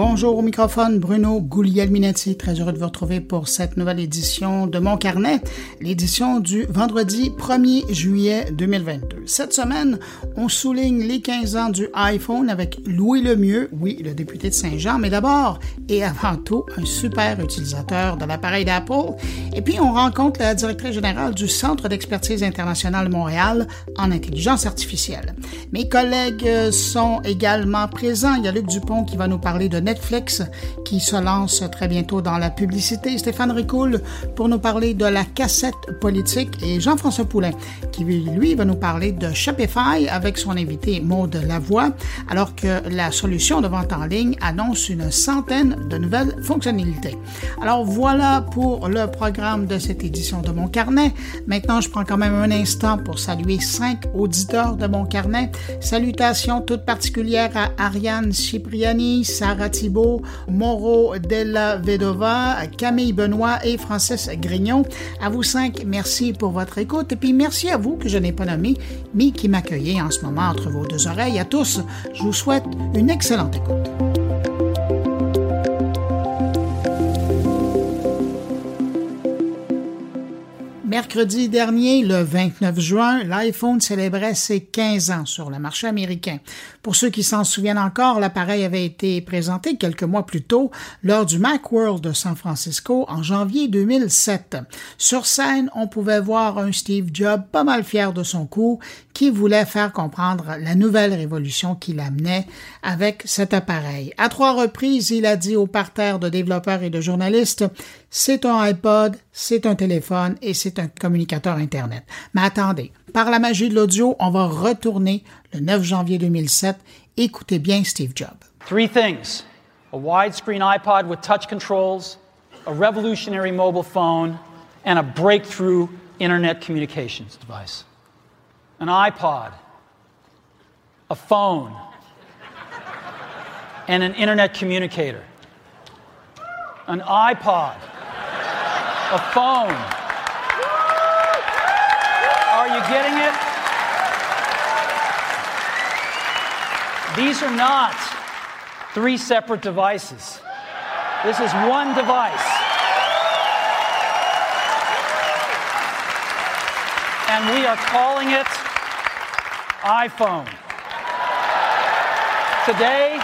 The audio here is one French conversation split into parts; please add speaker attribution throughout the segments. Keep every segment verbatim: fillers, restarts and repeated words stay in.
Speaker 1: Bonjour au microphone, Bruno Guglielminetti, très heureux de vous retrouver pour cette nouvelle édition de Mon Carnet, l'édition du vendredi premier juillet deux mille vingt-deux. Cette semaine, on souligne les quinze ans du iPhone avec Louis Lemieux, oui, le député de Saint-Jean, mais d'abord et avant tout, un super utilisateur de l'appareil d'Apple. Et puis, on rencontre la directrice générale du Centre d'expertise internationale de Montréal en intelligence artificielle. Mes collègues sont également présents. Il y a Luc Dupont qui va nous parler de Netflix qui se lance très bientôt dans la publicité. Stéphane Ricoul pour nous parler de la cassette politique et Jean-François Poulin qui, lui, va nous parler de Shopify avec son invité Maude Lavoie, alors que la solution de vente en ligne annonce une centaine de nouvelles fonctionnalités. Alors voilà pour le programme de cette édition de Mon Carnet. Maintenant, je prends quand même un instant pour saluer cinq auditeurs de Mon Carnet. Salutations toutes particulières à Ariane Cipriani, Sarah Thibault, Mauro Della Vedova, Camille Benoît et Francis Grignon. À vous cinq, merci pour votre écoute. Et puis merci à vous que je n'ai pas nommé, mais qui m'accueillez en ce moment entre vos deux oreilles. À tous, je vous souhaite une excellente écoute. Mercredi dernier, le vingt-neuf juin, l'iPhone célébrait ses quinze ans sur le marché américain. Pour ceux qui s'en souviennent encore, l'appareil avait été présenté quelques mois plus tôt lors du Macworld de San Francisco en janvier deux mille sept. Sur scène, on pouvait voir un Steve Jobs pas mal fier de son coup qui voulait faire comprendre la nouvelle révolution qu'il amenait avec cet appareil. À trois reprises, il a dit au parterre de développeurs et de journalistes « C'est un iPod, c'est un téléphone et c'est un communicateur Internet. » Mais attendez, par la magie de l'audio, on va retourner le neuf janvier deux mille sept. Écoutez bien Steve Jobs.
Speaker 2: Three things: a widescreen iPod with touch controls, a revolutionary mobile phone, and a breakthrough internet communications device. An iPod, a phone, and an internet communicator. An iPod, a phone. Are you getting it? These are not three separate devices. This is one device. And we are calling it iPhone. Today,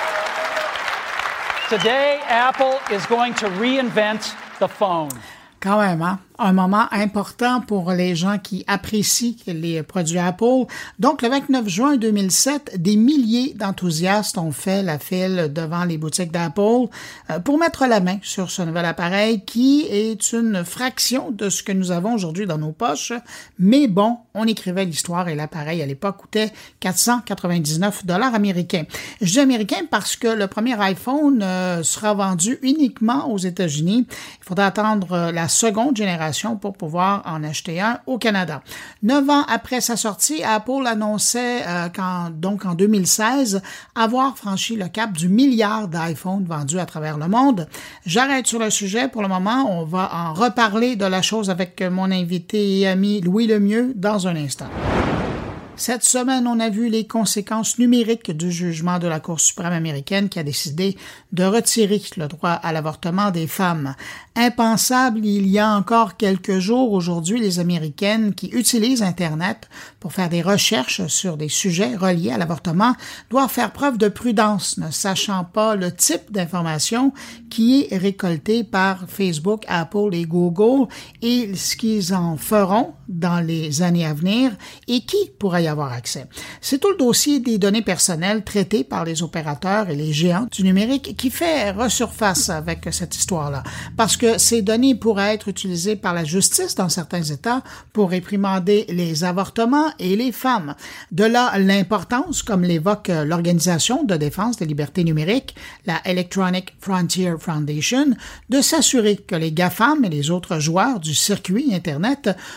Speaker 2: today, Apple is going to reinvent the phone.
Speaker 1: Quand même, hein? Un moment important pour les gens qui apprécient les produits Apple. Donc, le vingt-neuf juin deux mille sept, des milliers d'enthousiastes ont fait la file devant les boutiques d'Apple pour mettre la main sur ce nouvel appareil qui est une fraction de ce que nous avons aujourd'hui dans nos poches. Mais bon, on écrivait l'histoire et l'appareil à l'époque coûtait quatre cent quatre-vingt-dix-neuf dollars américains. Je dis américain parce que le premier iPhone euh, sera vendu uniquement aux États-Unis. Il faudra attendre la seconde génération pour pouvoir en acheter un au Canada. Neuf ans après sa sortie, Apple annonçait euh, qu'en, donc en deux mille seize avoir franchi le cap du milliard d'iPhones vendus à travers le monde. J'arrête sur le sujet pour le moment. On va en reparler de la chose avec mon invité et ami Louis Lemieux dans un instant. Cette semaine, on a vu les conséquences numériques du jugement de la Cour suprême américaine qui a décidé de retirer le droit à l'avortement des femmes. Impensable, il y a encore quelques jours, aujourd'hui, les Américaines qui utilisent Internet pour faire des recherches sur des sujets reliés à l'avortement doivent faire preuve de prudence, ne sachant pas le type d'information qui est récolté par Facebook, Apple et Google et ce qu'ils en feront dans les années à venir et qui pourrait y avoir accès. C'est tout le dossier des données personnelles traitées par les opérateurs et les géants du numérique qui fait resurface avec cette histoire-là. Parce que ces données pourraient être utilisées par la justice dans certains États pour réprimander les avortements et les femmes. De là l'importance, comme l'évoque l'Organisation de défense des libertés numériques, la Electronic Frontier Foundation, de s'assurer que les GAFAM et les autres joueurs du circuit Internet repensent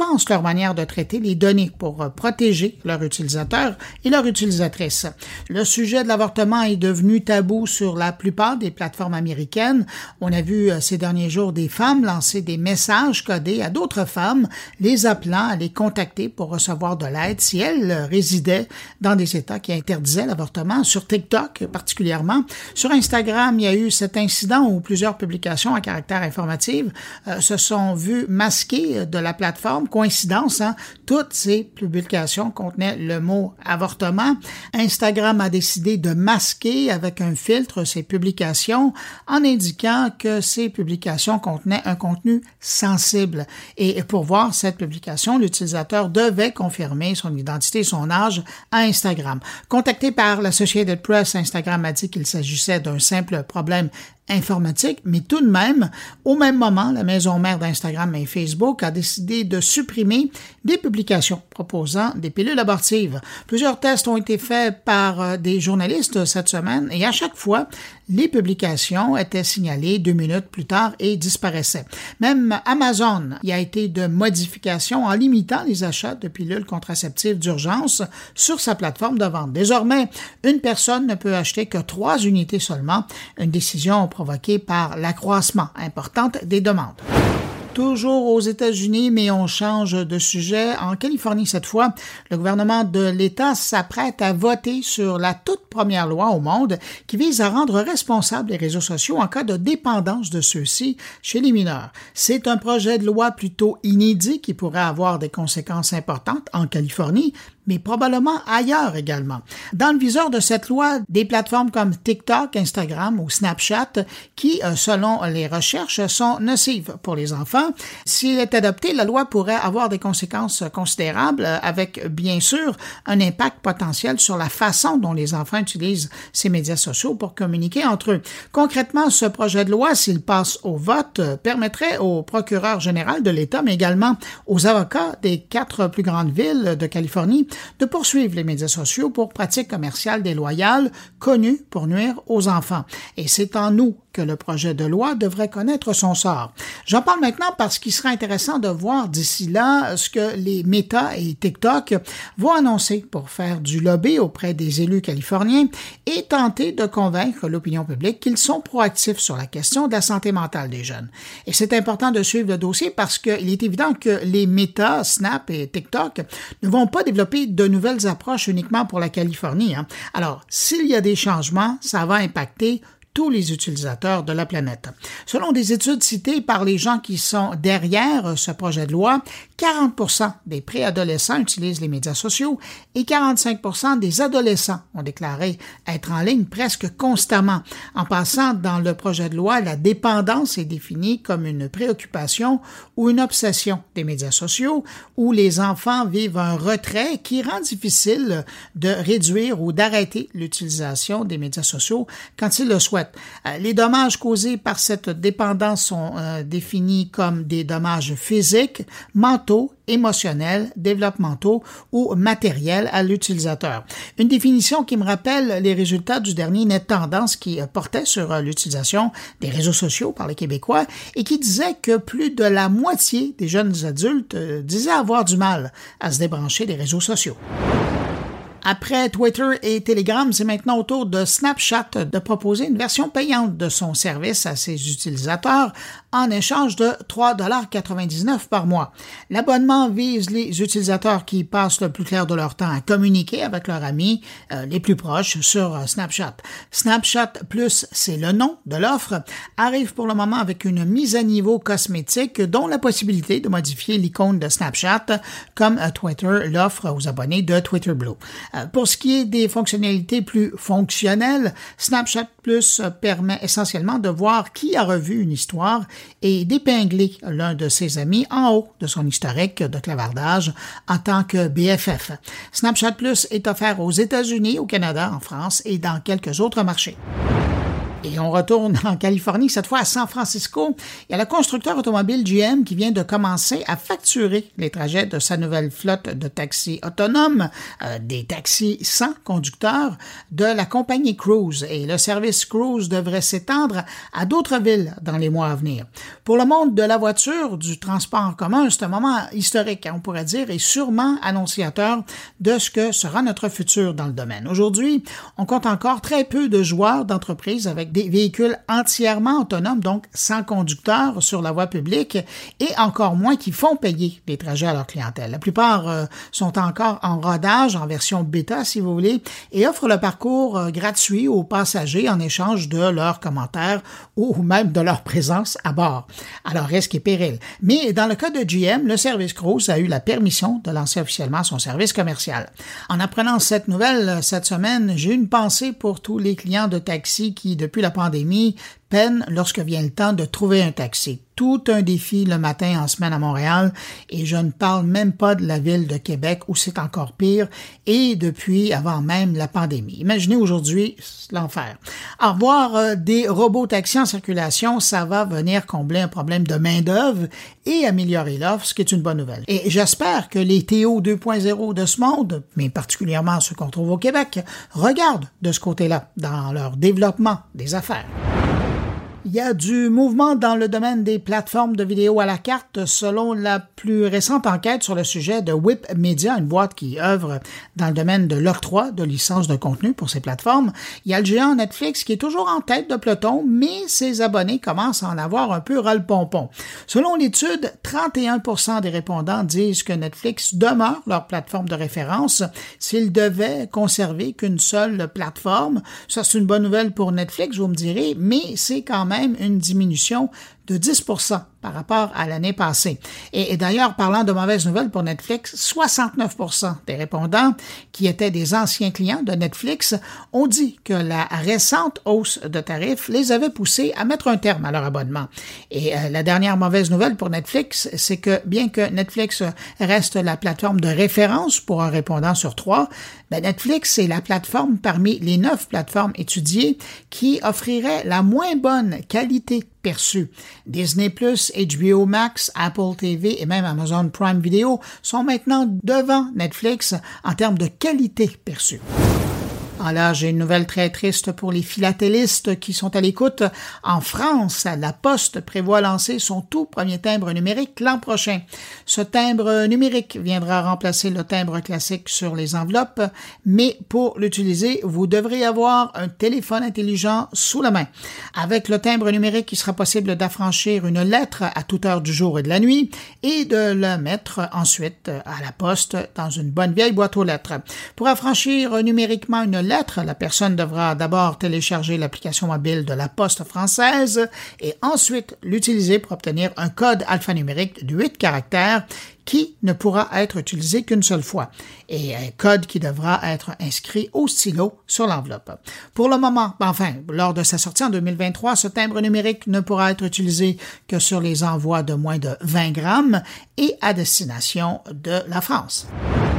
Speaker 1: repensent leur manière de traiter les données pour protéger leurs utilisateurs et leurs utilisatrices. Le sujet de l'avortement est devenu tabou sur la plupart des plateformes américaines. On a vu ces derniers jours des femmes lancer des messages codés à d'autres femmes, les appelant à les contacter pour recevoir de l'aide si elles résidaient dans des États qui interdisaient l'avortement. Sur TikTok particulièrement. Sur Instagram, il y a eu cet incident où plusieurs publications à caractère informatif euh, se sont vues masquées de la plateforme. Coïncidence, hein? Toutes ces publications contenaient le mot avortement. Instagram a décidé de masquer avec un filtre ces publications en indiquant que ces publications contenaient un contenu sensible. Et pour voir cette publication, l'utilisateur devait confirmer son identité et son âge à Instagram. Contacté par l'Associated Press, Instagram a dit qu'il s'agissait d'un simple problème informatique, mais tout de même, au même moment, la maison mère d'Instagram et Facebook a décidé de supprimer des publications proposant des pilules abortives. Plusieurs tests ont été faits par des journalistes cette semaine et à chaque fois, les publications étaient signalées deux minutes plus tard et disparaissaient. Même Amazon y a été de modifications en limitant les achats de pilules contraceptives d'urgence sur sa plateforme de vente. Désormais, une personne ne peut acheter que trois unités seulement, une décision provoquée par l'accroissement important des demandes. Toujours aux États-Unis, mais on change de sujet. En Californie, cette fois, le gouvernement de l'État s'apprête à voter sur la toute première loi au monde qui vise à rendre responsables les réseaux sociaux en cas de dépendance de ceux-ci chez les mineurs. C'est un projet de loi plutôt inédit qui pourrait avoir des conséquences importantes en Californie, mais probablement ailleurs également. Dans le viseur de cette loi, des plateformes comme TikTok, Instagram ou Snapchat qui, selon les recherches, sont nocives pour les enfants. S'il est adopté, la loi pourrait avoir des conséquences considérables avec, bien sûr, un impact potentiel sur la façon dont les enfants utilisent ces médias sociaux pour communiquer entre eux. Concrètement, ce projet de loi, s'il passe au vote, permettrait au procureur général de l'État, mais également aux avocats des quatre plus grandes villes de Californie, de poursuivre les médias sociaux pour pratiques commerciales déloyales connues pour nuire aux enfants. Et c'est en nous que le projet de loi devrait connaître son sort. J'en parle maintenant parce qu'il sera intéressant de voir d'ici là ce que les Meta et TikTok vont annoncer pour faire du lobby auprès des élus californiens et tenter de convaincre l'opinion publique qu'ils sont proactifs sur la question de la santé mentale des jeunes. Et c'est important de suivre le dossier parce qu'il est évident que les Meta, Snap et TikTok ne vont pas développer de nouvelles approches uniquement pour la Californie. Hein. Alors, s'il y a des changements, ça va impacter tous les utilisateurs de la planète. Selon des études citées par les gens qui sont derrière ce projet de loi, quarante pour cent des préadolescents utilisent les médias sociaux et quarante-cinq pour cent des adolescents ont déclaré être en ligne presque constamment. En passant, dans le projet de loi, la dépendance est définie comme une préoccupation ou une obsession des médias sociaux où les enfants vivent un retrait qui rend difficile de réduire ou d'arrêter l'utilisation des médias sociaux quand ils le souhaitent. Les dommages causés par cette dépendance sont euh, définis comme des dommages physiques, mentaux, émotionnels, développementaux ou matériels à l'utilisateur. Une définition qui me rappelle les résultats du dernier Net Tendance qui portait sur l'utilisation des réseaux sociaux par les Québécois et qui disait que plus de la moitié des jeunes adultes disaient avoir du mal à se débrancher des réseaux sociaux. Après Twitter et Telegram, c'est maintenant au tour de Snapchat de proposer une version payante de son service à ses utilisateurs en échange de trois dollars quatre-vingt-dix-neuf par mois. L'abonnement vise les utilisateurs qui passent le plus clair de leur temps à communiquer avec leurs amis euh, les plus proches sur euh, Snapchat. Snapchat Plus, c'est le nom de l'offre, arrive pour le moment avec une mise à niveau cosmétique dont la possibilité de modifier l'icône de Snapchat comme euh, Twitter l'offre aux abonnés de Twitter Blue. Pour ce qui est des fonctionnalités plus fonctionnelles, Snapchat Plus permet essentiellement de voir qui a revu une histoire et d'épingler l'un de ses amis en haut de son historique de clavardage en tant que B F F. Snapchat Plus est offert aux États-Unis, au Canada, en France et dans quelques autres marchés. Et on retourne en Californie, cette fois à San Francisco. Il y a le constructeur automobile G M qui vient de commencer à facturer les trajets de sa nouvelle flotte de taxis autonomes, euh, des taxis sans conducteur de la compagnie Cruise. Et le service Cruise devrait s'étendre à d'autres villes dans les mois à venir. Pour le monde de la voiture, du transport en commun, c'est un moment historique, on pourrait dire, et sûrement annonciateur de ce que sera notre futur dans le domaine. Aujourd'hui, on compte encore très peu de joueurs d'entreprise avec des véhicules entièrement autonomes, donc sans conducteur sur la voie publique, et encore moins qui font payer des trajets à leur clientèle. La plupart euh, sont encore en rodage, en version bêta si vous voulez, et offrent le parcours euh, gratuit aux passagers en échange de leurs commentaires ou même de leur présence à bord, à leur risque et péril. Mais dans le cas de G M, le service Cruise a eu la permission de lancer officiellement son service commercial. En apprenant cette nouvelle cette semaine, j'ai eu une pensée pour tous les clients de taxi qui, depuis la pandémie, peinent lorsque vient le temps de trouver un taxi. Tout un défi le matin en semaine à Montréal, et je ne parle même pas de la ville de Québec où c'est encore pire, et depuis avant même la pandémie. Imaginez aujourd'hui l'enfer. Avoir euh, des robots taxis en circulation, ça va venir combler un problème de main-d'œuvre et améliorer l'offre, ce qui est une bonne nouvelle. Et j'espère que les T O deux point zéro de ce monde, mais particulièrement ceux qu'on trouve au Québec, regardent de ce côté-là dans leur développement des affaires. Il y a du mouvement dans le domaine des plateformes de vidéo à la carte selon la plus récente enquête sur le sujet de Whip Media, une boîte qui œuvre dans le domaine de l'octroi de licences de contenu pour ces plateformes. Il y a le géant Netflix qui est toujours en tête de peloton, mais ses abonnés commencent à en avoir un peu ras-le-pompon. Selon l'étude, trente et un pour cent des répondants disent que Netflix demeure leur plateforme de référence s'ils devaient conserver qu'une seule plateforme. Ça, c'est une bonne nouvelle pour Netflix, vous me direz, mais c'est quand même une diminution de dix pour cent par rapport à l'année passée. Et, et d'ailleurs, parlant de mauvaises nouvelles pour Netflix, soixante-neuf pour cent des répondants qui étaient des anciens clients de Netflix ont dit que la récente hausse de tarifs les avait poussés à mettre un terme à leur abonnement. Et euh, la dernière mauvaise nouvelle pour Netflix, c'est que bien que Netflix reste la plateforme de référence pour un répondant sur trois, ben Netflix est la plateforme parmi les neuf plateformes étudiées qui offrirait la moins bonne qualité perçue. Disney plus, H B O Max, Apple T V et même Amazon Prime Video sont maintenant devant Netflix en termes de qualité perçue. Ah là, j'ai une nouvelle très triste pour les philatélistes qui sont à l'écoute. En France, la Poste prévoit lancer son tout premier timbre numérique l'an prochain. Ce timbre numérique viendra remplacer le timbre classique sur les enveloppes, mais pour l'utiliser, vous devrez avoir un téléphone intelligent sous la main. Avec le timbre numérique, il sera possible d'affranchir une lettre à toute heure du jour et de la nuit et de la mettre ensuite à la poste dans une bonne vieille boîte aux lettres. Pour affranchir numériquement une lettre, la personne devra d'abord télécharger l'application mobile de la Poste française et ensuite l'utiliser pour obtenir un code alphanumérique de huit caractères qui ne pourra être utilisé qu'une seule fois, et un code qui devra être inscrit au stylo sur l'enveloppe. Pour le moment, enfin, lors de sa sortie en deux mille vingt-trois, ce timbre numérique ne pourra être utilisé que sur les envois de moins de vingt grammes et à destination de la France.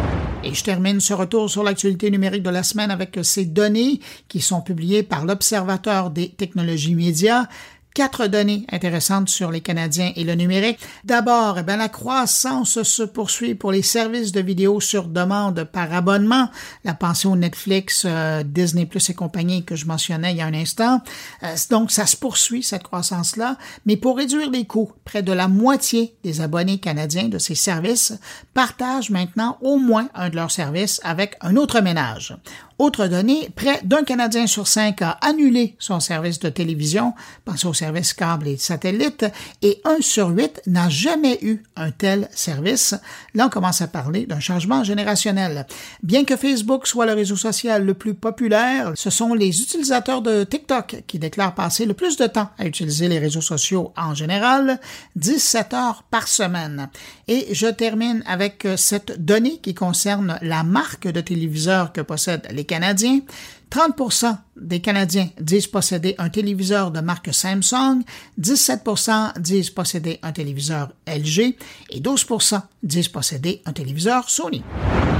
Speaker 1: Et je termine ce retour sur l'actualité numérique de la semaine avec ces données qui sont publiées par l'Observateur des technologies médias. Quatre données intéressantes sur les Canadiens et le numérique. D'abord, eh bien, la croissance se poursuit pour les services de vidéo sur demande par abonnement. La pension Netflix, euh, Disney plus et compagnie que je mentionnais il y a un instant. Euh, donc, ça se poursuit, cette croissance-là. Mais pour réduire les coûts, près de la moitié des abonnés canadiens de ces services partagent maintenant au moins un de leurs services avec un autre ménage. Autre donnée, près d'un Canadien sur cinq a annulé son service de télévision, pensez au service câble et satellite, et un sur huit n'a jamais eu un tel service. Là, on commence à parler d'un changement générationnel. Bien que Facebook soit le réseau social le plus populaire, ce sont les utilisateurs de TikTok qui déclarent passer le plus de temps à utiliser les réseaux sociaux en général, dix-sept heures par semaine. Et je termine avec cette donnée qui concerne la marque de téléviseur que possèdent les Canadiens. trente pour cent des Canadiens disent posséder un téléviseur de marque Samsung, dix-sept pour cent disent posséder un téléviseur L G et douze pour cent disent posséder un téléviseur Sony.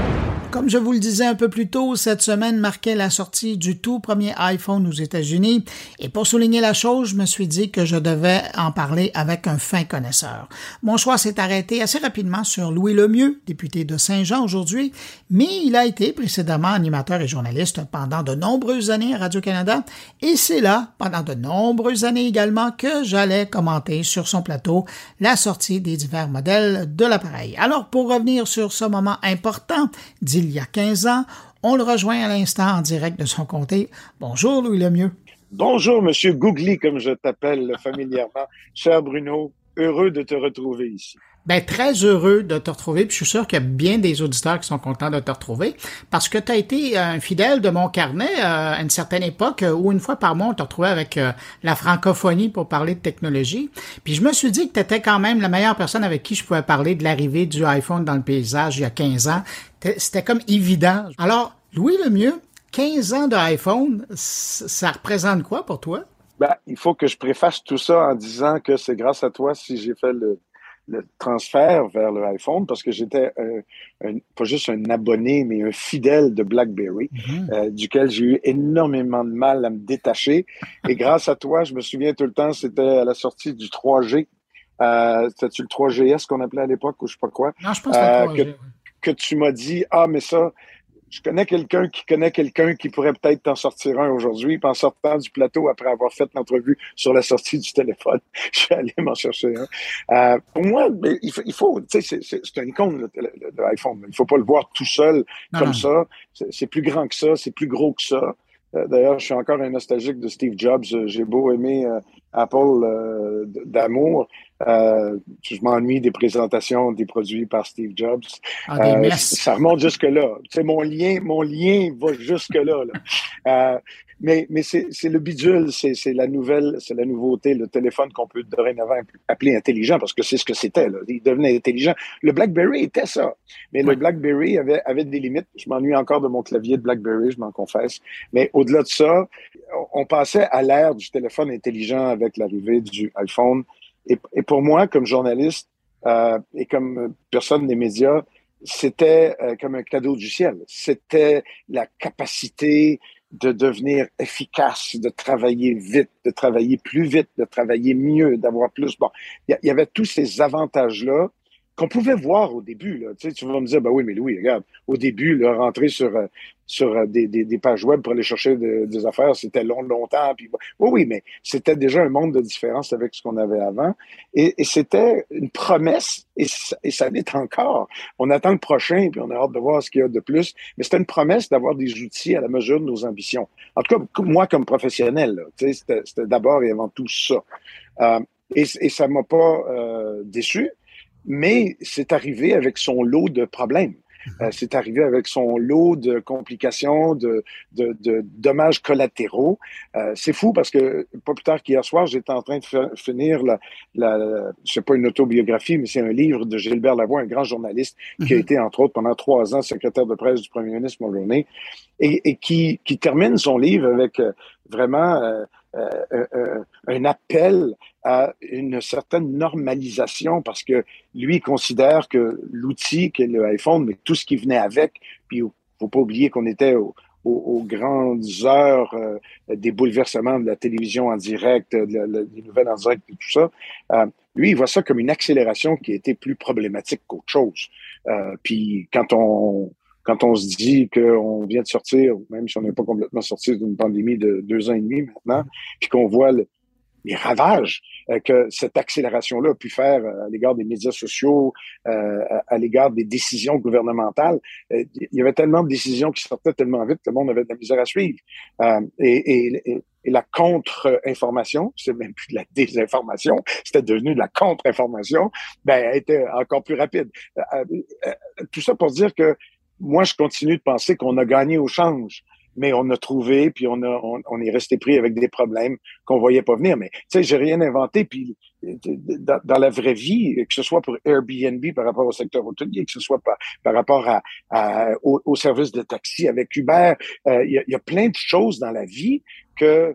Speaker 1: Comme je vous le disais un peu plus tôt, cette semaine marquait la sortie du tout premier iPhone aux États-Unis et pour souligner la chose, je me suis dit que je devais en parler avec un fin connaisseur. Mon choix s'est arrêté assez rapidement sur Louis Lemieux, député de Saint-Jean aujourd'hui, mais il a été précédemment animateur et journaliste pendant de nombreuses années à Radio-Canada et c'est là, pendant de nombreuses années également, que j'allais commenter sur son plateau la sortie des divers modèles de l'appareil. Alors, pour revenir sur ce moment important d'il y a quinze ans, on le rejoint à l'instant en direct de son comté. Bonjour Louis Lemieux.
Speaker 3: Bonjour Monsieur Googly, comme je t'appelle familièrement. Cher Bruno, heureux de te retrouver ici.
Speaker 1: Ben, très heureux de te retrouver, puis je suis sûr qu'il y a bien des auditeurs qui sont contents de te retrouver, parce que tu as été un fidèle de mon carnet euh, à une certaine époque où une fois par mois, on te retrouvait avec euh, la francophonie pour parler de technologie. Puis je me suis dit que tu étais quand même la meilleure personne avec qui je pouvais parler de l'arrivée du iPhone dans le paysage il y a quinze ans. C'était comme évident. Alors, Louis Lemieux, quinze ans d'iPhone, ça représente quoi pour toi?
Speaker 3: Ben, il faut que je préface tout ça en disant que c'est grâce à toi si j'ai fait le le transfert vers le iPhone parce que j'étais euh, un, pas juste un abonné, mais un fidèle de BlackBerry, mm-hmm. euh, duquel j'ai eu énormément de mal à me détacher. Et grâce à toi, je me souviens tout le temps, c'était à la sortie du trois G. Euh, c'était-tu le trois G S qu'on appelait à l'époque ou je sais pas quoi?
Speaker 1: Non, je pense que c'était le trois G.
Speaker 3: Euh, que, que tu m'as dit, ah, mais ça, je connais quelqu'un qui connaît quelqu'un qui pourrait peut-être t'en sortir un aujourd'hui. Puis en sortant du plateau, après avoir fait l'entrevue sur la sortie du téléphone, je suis allé m'en chercher un. Euh, pour moi, il faut, il faut tu sais, c'est, c'est un icône, l'iPhone. Il faut pas le voir tout seul non, comme non. ça. C'est, c'est plus grand que ça, c'est plus gros que ça. Euh, d'ailleurs, je suis encore un nostalgique de Steve Jobs. J'ai beau aimer euh, Apple euh, d'amour. Euh, je m'ennuie des présentations des produits par Steve Jobs.
Speaker 1: Ah, euh,
Speaker 3: ça remonte jusque-là. C'est mon lien, mon lien va jusque-là. Là. Euh, mais mais c'est, c'est le bidule, c'est, c'est la nouvelle, c'est la nouveauté, le téléphone qu'on peut dorénavant appeler intelligent parce que c'est ce que c'était. Là. Il devenait intelligent. Le BlackBerry était ça, mais ouais. le BlackBerry avait avait des limites. Je m'ennuie encore de mon clavier de BlackBerry, je m'en confesse. Mais au-delà de ça, on passait à l'ère du téléphone intelligent avec l'arrivée du iPhone. Et, et pour moi, comme journaliste euh, et comme personne des médias, c'était euh, comme un cadeau du ciel. C'était la capacité de devenir efficace, de travailler vite, de travailler plus vite, de travailler mieux, d'avoir plus. Bon, il y, y avait tous ces avantages-là qu'on pouvait voir au début. Là. Tu sais, tu vas me dire, ben oui, mais Louis, regarde, au début, là, rentrer sur euh, sur des, des, des pages web pour aller chercher de, des affaires, c'était long, longtemps. Puis, oui, oui, mais c'était déjà un monde de différence avec ce qu'on avait avant. Et, et c'était une promesse, et ça, et ça l'est encore. On attend le prochain, puis on a hâte de voir ce qu'il y a de plus. Mais c'était une promesse d'avoir des outils à la mesure de nos ambitions. En tout cas, moi, comme professionnel, là, tu sais, c'était, c'était d'abord et avant tout ça. Euh, et, et ça m'a pas euh, déçu. Mais c'est arrivé avec son lot de problèmes. Euh, c'est arrivé avec son lot de complications, de, de, de dommages collatéraux. Euh, c'est fou parce que pas plus tard qu'hier soir, j'étais en train de fa- finir la, la, c'est pas une autobiographie, mais c'est un livre de Gilbert Lavoie, un grand journaliste mm-hmm. qui a été entre autres pendant trois ans secrétaire de presse du premier ministre Mulroney et, et qui, qui termine son livre avec euh, vraiment euh, euh, euh, un appel à une certaine normalisation parce que lui il considère que l'outil qu'est le iPhone, mais tout ce qui venait avec, puis il faut pas oublier qu'on était au, au, aux grandes heures euh, des bouleversements de la télévision en direct, de la, la, des nouvelles en direct et tout ça. Euh, lui, il voit ça comme une accélération qui a été plus problématique qu'autre chose. Euh, puis quand on Quand on se dit qu'on vient de sortir, même si on n'est pas complètement sorti d'une pandémie de deux ans et demi maintenant, puis qu'on voit le, les ravages euh, que cette accélération-là a pu faire euh, à l'égard des médias sociaux, euh, à, à l'égard des décisions gouvernementales. Euh, il y avait tellement de décisions qui sortaient tellement vite que le monde avait de la misère à suivre. Euh, et, et, et, et la contre-information, c'est même plus de la désinformation, c'était devenu de la contre-information, ben, elle était encore plus rapide. Euh, euh, tout ça pour dire que moi, je continue de penser qu'on a gagné au change, mais on a trouvé, puis on a, on, on est resté pris avec des problèmes qu'on voyait pas venir. Mais tu sais, j'ai rien inventé. Puis dans, dans la vraie vie, que ce soit pour Airbnb par rapport au secteur hôtelier, que ce soit par, par rapport à, à au, au service de taxi avec Uber, euh, il y a, il y a plein de choses dans la vie que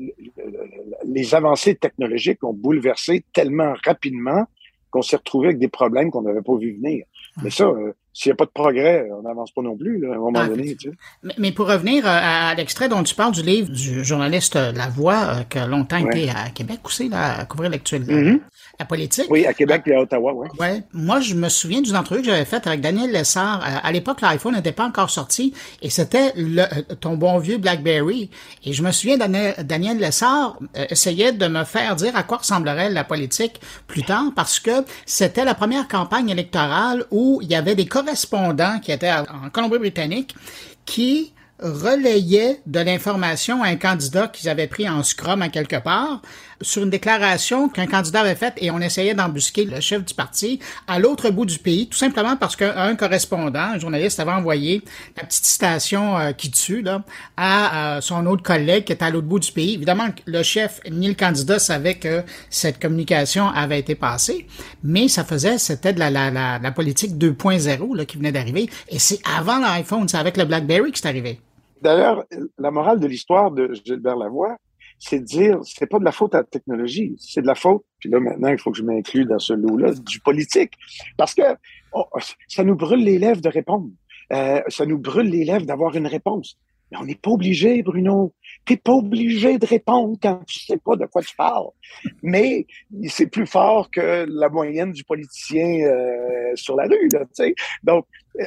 Speaker 3: les avancées technologiques ont bouleversé tellement rapidement qu'on s'est retrouvé avec des problèmes qu'on n'avait pas vu venir. Mais ça, euh, s'il n'y a pas de progrès, on n'avance pas non plus, là, à un moment
Speaker 1: Ah,
Speaker 3: donné. Tu sais.
Speaker 1: mais, mais pour revenir à, à l'extrait dont tu parles du livre du journaliste La Voix, euh, qui a longtemps
Speaker 3: Ouais.
Speaker 1: été à Québec aussi, là, à couvrir l'actualité,
Speaker 3: Mm-hmm.
Speaker 1: la politique.
Speaker 3: Oui, à Québec et à Ottawa, oui.
Speaker 1: Ouais, moi je me souviens d'une entrevue que j'avais faite avec Daniel Lessard. À, à l'époque, l'iPhone n'était pas encore sorti et c'était le, ton bon vieux BlackBerry. Et je me souviens, Daniel, Daniel Lessard euh, essayait de me faire dire à quoi ressemblerait la politique plus tard parce que c'était la première campagne électorale où il y avait des correspondants qui étaient en Colombie-Britannique qui relayaient de l'information à un candidat qu'ils avaient pris en scrum à quelque part sur une déclaration qu'un candidat avait faite et on essayait d'embusquer le chef du parti à l'autre bout du pays, tout simplement parce qu'un correspondant, un journaliste avait envoyé la petite citation euh, qui tue là, à euh, son autre collègue qui était à l'autre bout du pays. Évidemment, le chef ni le candidat savaient que cette communication avait été passée, mais ça faisait, c'était de la, la, la, la politique deux point zéro là, qui venait d'arriver et c'est avant l'iPhone, c'est avec le BlackBerry que c'est arrivé.
Speaker 3: D'ailleurs, la morale de l'histoire de Gilbert Lavoie, c'est de dire, c'est pas de la faute à la technologie, c'est de la faute, puis là, maintenant, il faut que je m'inclue dans ce lot-là, du politique. Parce que oh, ça nous brûle les lèvres de répondre. Euh, ça nous brûle les lèvres d'avoir une réponse. Mais on n'est pas obligé, Bruno. T'es pas obligé de répondre quand tu sais pas de quoi tu parles. Mais c'est plus fort que la moyenne du politicien euh, sur la rue, là, tu sais. Donc,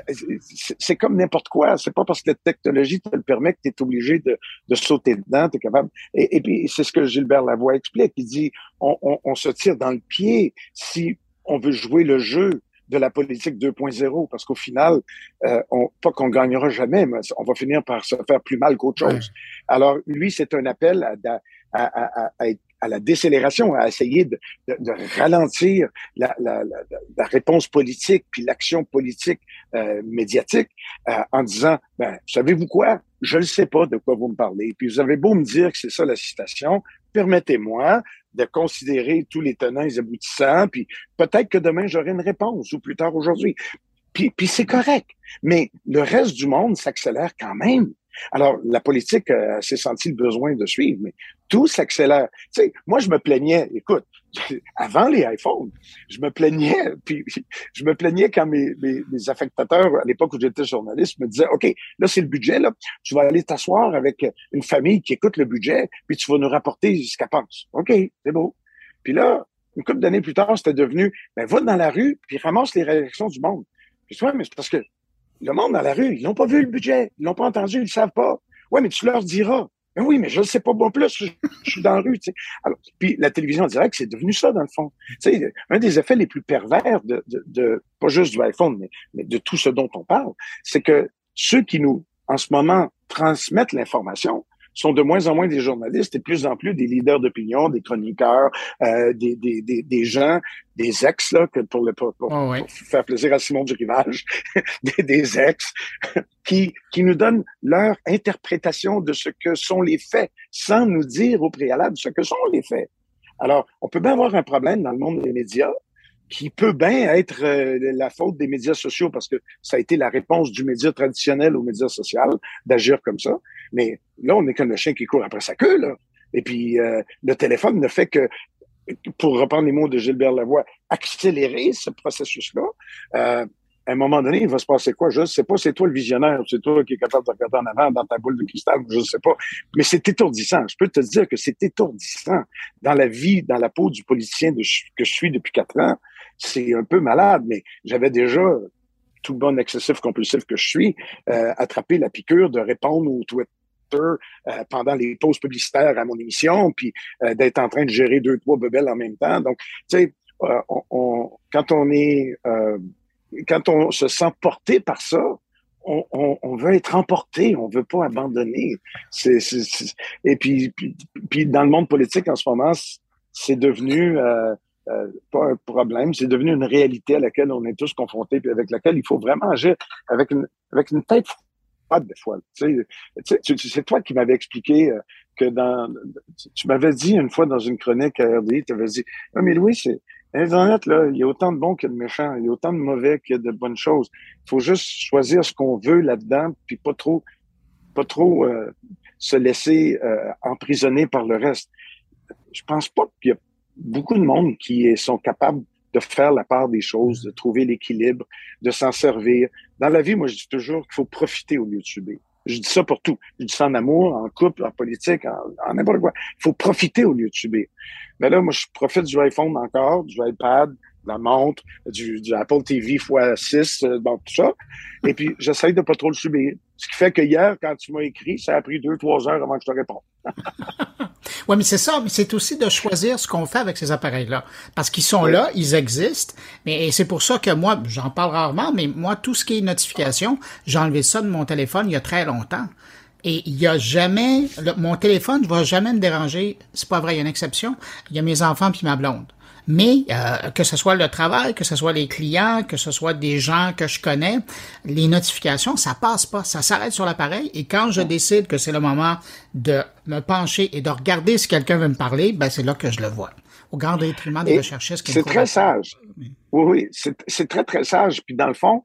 Speaker 3: c'est comme n'importe quoi. C'est pas parce que la technologie te le permet que tu es obligé de, de sauter dedans, tu es capable. Et, et puis, c'est ce que Gilbert Lavoie explique. Il dit, on, on, on se tire dans le pied si on veut jouer le jeu de la politique deux point zéro, parce qu'au final, euh, on, pas qu'on gagnera jamais, mais on va finir par se faire plus mal qu'autre chose. Ouais. Alors, lui, c'est un appel à, à, à, à, à la décélération, à essayer de, de, de ralentir la, la, la, la réponse politique puis l'action politique euh, médiatique euh, en disant, ben, savez-vous quoi? Je ne sais pas de quoi vous me parlez. Puis vous avez beau me dire que c'est ça la citation, permettez-moi de considérer tous les tenants et les aboutissants, puis peut-être que demain, j'aurai une réponse, ou plus tard aujourd'hui. Puis, puis c'est correct. Mais le reste du monde s'accélère quand même. Alors, la politique euh, s'est senti le besoin de suivre, mais tout s'accélère. Tu sais, moi, je me plaignais, écoute, avant les iPhones, je me plaignais, puis je me plaignais quand mes, mes, mes affectateurs, à l'époque où j'étais journaliste, me disaient, OK, là, c'est le budget, là, tu vas aller t'asseoir avec une famille qui écoute le budget, puis tu vas nous rapporter ce qu'elle pense. OK, c'est beau. Puis là, une couple d'années plus tard, c'était devenu, ben, va dans la rue, puis ramasse les réactions du monde. Puis tu vois, mais c'est parce que le monde dans la rue, ils n'ont pas vu le budget, ils l'ont pas entendu, ils le savent pas. Ouais, mais tu leur diras. Ben oui, mais je ne sais pas bon plus, je, je suis dans la rue, tu sais. Alors, puis la télévision en direct, c'est devenu ça, dans le fond. Tu sais, un des effets les plus pervers de, de, de pas juste du iPhone, mais, mais de tout ce dont on parle, c'est que ceux qui nous, en ce moment, transmettent l'information sont de moins en moins des journalistes et de plus en plus des leaders d'opinion, des chroniqueurs, euh, des, des, des, des gens, des ex, là, que pour, le, pour, pour, oh, ouais. pour faire plaisir à Simon du Rivage, des, des ex, qui, qui nous donnent leur interprétation de ce que sont les faits, sans nous dire au préalable ce que sont les faits. Alors, on peut bien avoir un problème dans le monde des médias, qui peut bien être euh, la faute des médias sociaux, parce que ça a été la réponse du média traditionnel aux médias sociaux, d'agir comme ça. Mais là, on n'est comme le chien qui court après sa queue, là. Et puis, euh, le téléphone ne fait que, pour reprendre les mots de Gilbert Lavoie, accélérer ce processus-là. Euh, à un moment donné, il va se passer quoi? Je ne sais pas, c'est toi le visionnaire, c'est toi qui es capable de regarder en avant dans ta boule de cristal, je ne sais pas. Mais c'est étourdissant. Je peux te dire que c'est étourdissant. Dans la vie, dans la peau du politicien de, que je suis depuis quatre ans, c'est un peu malade, mais j'avais déjà, tout bon excessif compulsif que je suis, euh, attrapé la piqûre de répondre au Twitter euh, pendant les pauses publicitaires à mon émission, puis euh, d'être en train de gérer deux, trois bebelles en même temps. Donc, tu sais, euh, on, on, quand on est... Euh, quand on se sent porté par ça, on, on, on veut être emporté, on veut pas abandonner. C'est, c'est, c'est... Et puis, puis, puis, dans le monde politique en ce moment, c'est devenu euh, euh, pas un problème, c'est devenu une réalité à laquelle on est tous confrontés, puis avec laquelle il faut vraiment agir avec une, avec une tête froide des fois. Tu sais, tu sais, c'est toi qui m'avais expliqué euh, que dans, tu m'avais dit une fois dans une chronique à R D I, tu avais dit, ah, mais Louis, c'est Internet, là, il y a autant de bons que de méchants, il y a autant de mauvais que de bonnes choses. Il faut juste choisir ce qu'on veut là-dedans, puis pas trop, pas trop euh, se laisser euh, emprisonner par le reste. Je pense pas qu'il y a beaucoup de monde qui sont capables de faire la part des choses, de trouver l'équilibre, de s'en servir. Dans la vie, moi, je dis toujours qu'il faut profiter au lieu de subir. Je dis ça pour tout. Je dis ça en amour, en couple, en politique, en, en n'importe quoi. Il faut profiter au lieu de subir. Mais là, moi, je profite du iPhone encore, du iPad, de la montre, du, du Apple T V fois six, euh, bon, tout ça. Et puis, j'essaye de pas trop le subir. Ce qui fait que hier, quand tu m'as écrit, ça a pris deux, trois heures avant que je te réponde.
Speaker 1: Oui, mais c'est ça, mais c'est aussi de choisir ce qu'on fait avec ces appareils-là. Parce qu'ils sont oui. là, ils existent, mais c'est pour ça que moi, j'en parle rarement, mais moi, tout ce qui est notification, j'ai enlevé ça de mon téléphone il y a très longtemps. Et il y a jamais, le, mon téléphone ne va jamais me déranger, c'est pas vrai, il y a une exception, il y a mes enfants puis ma blonde. Mais euh, que ce soit le travail, que ce soit les clients, que ce soit des gens que je connais, les notifications, ça passe pas, ça s'arrête sur l'appareil. Et quand je décide que c'est le moment de me pencher et de regarder si quelqu'un veut me parler, ben c'est là que je le vois. Au grand détriment des recherchistes.
Speaker 3: C'est très sage. Oui, oui, c'est, c'est très, très sage. Puis dans le fond,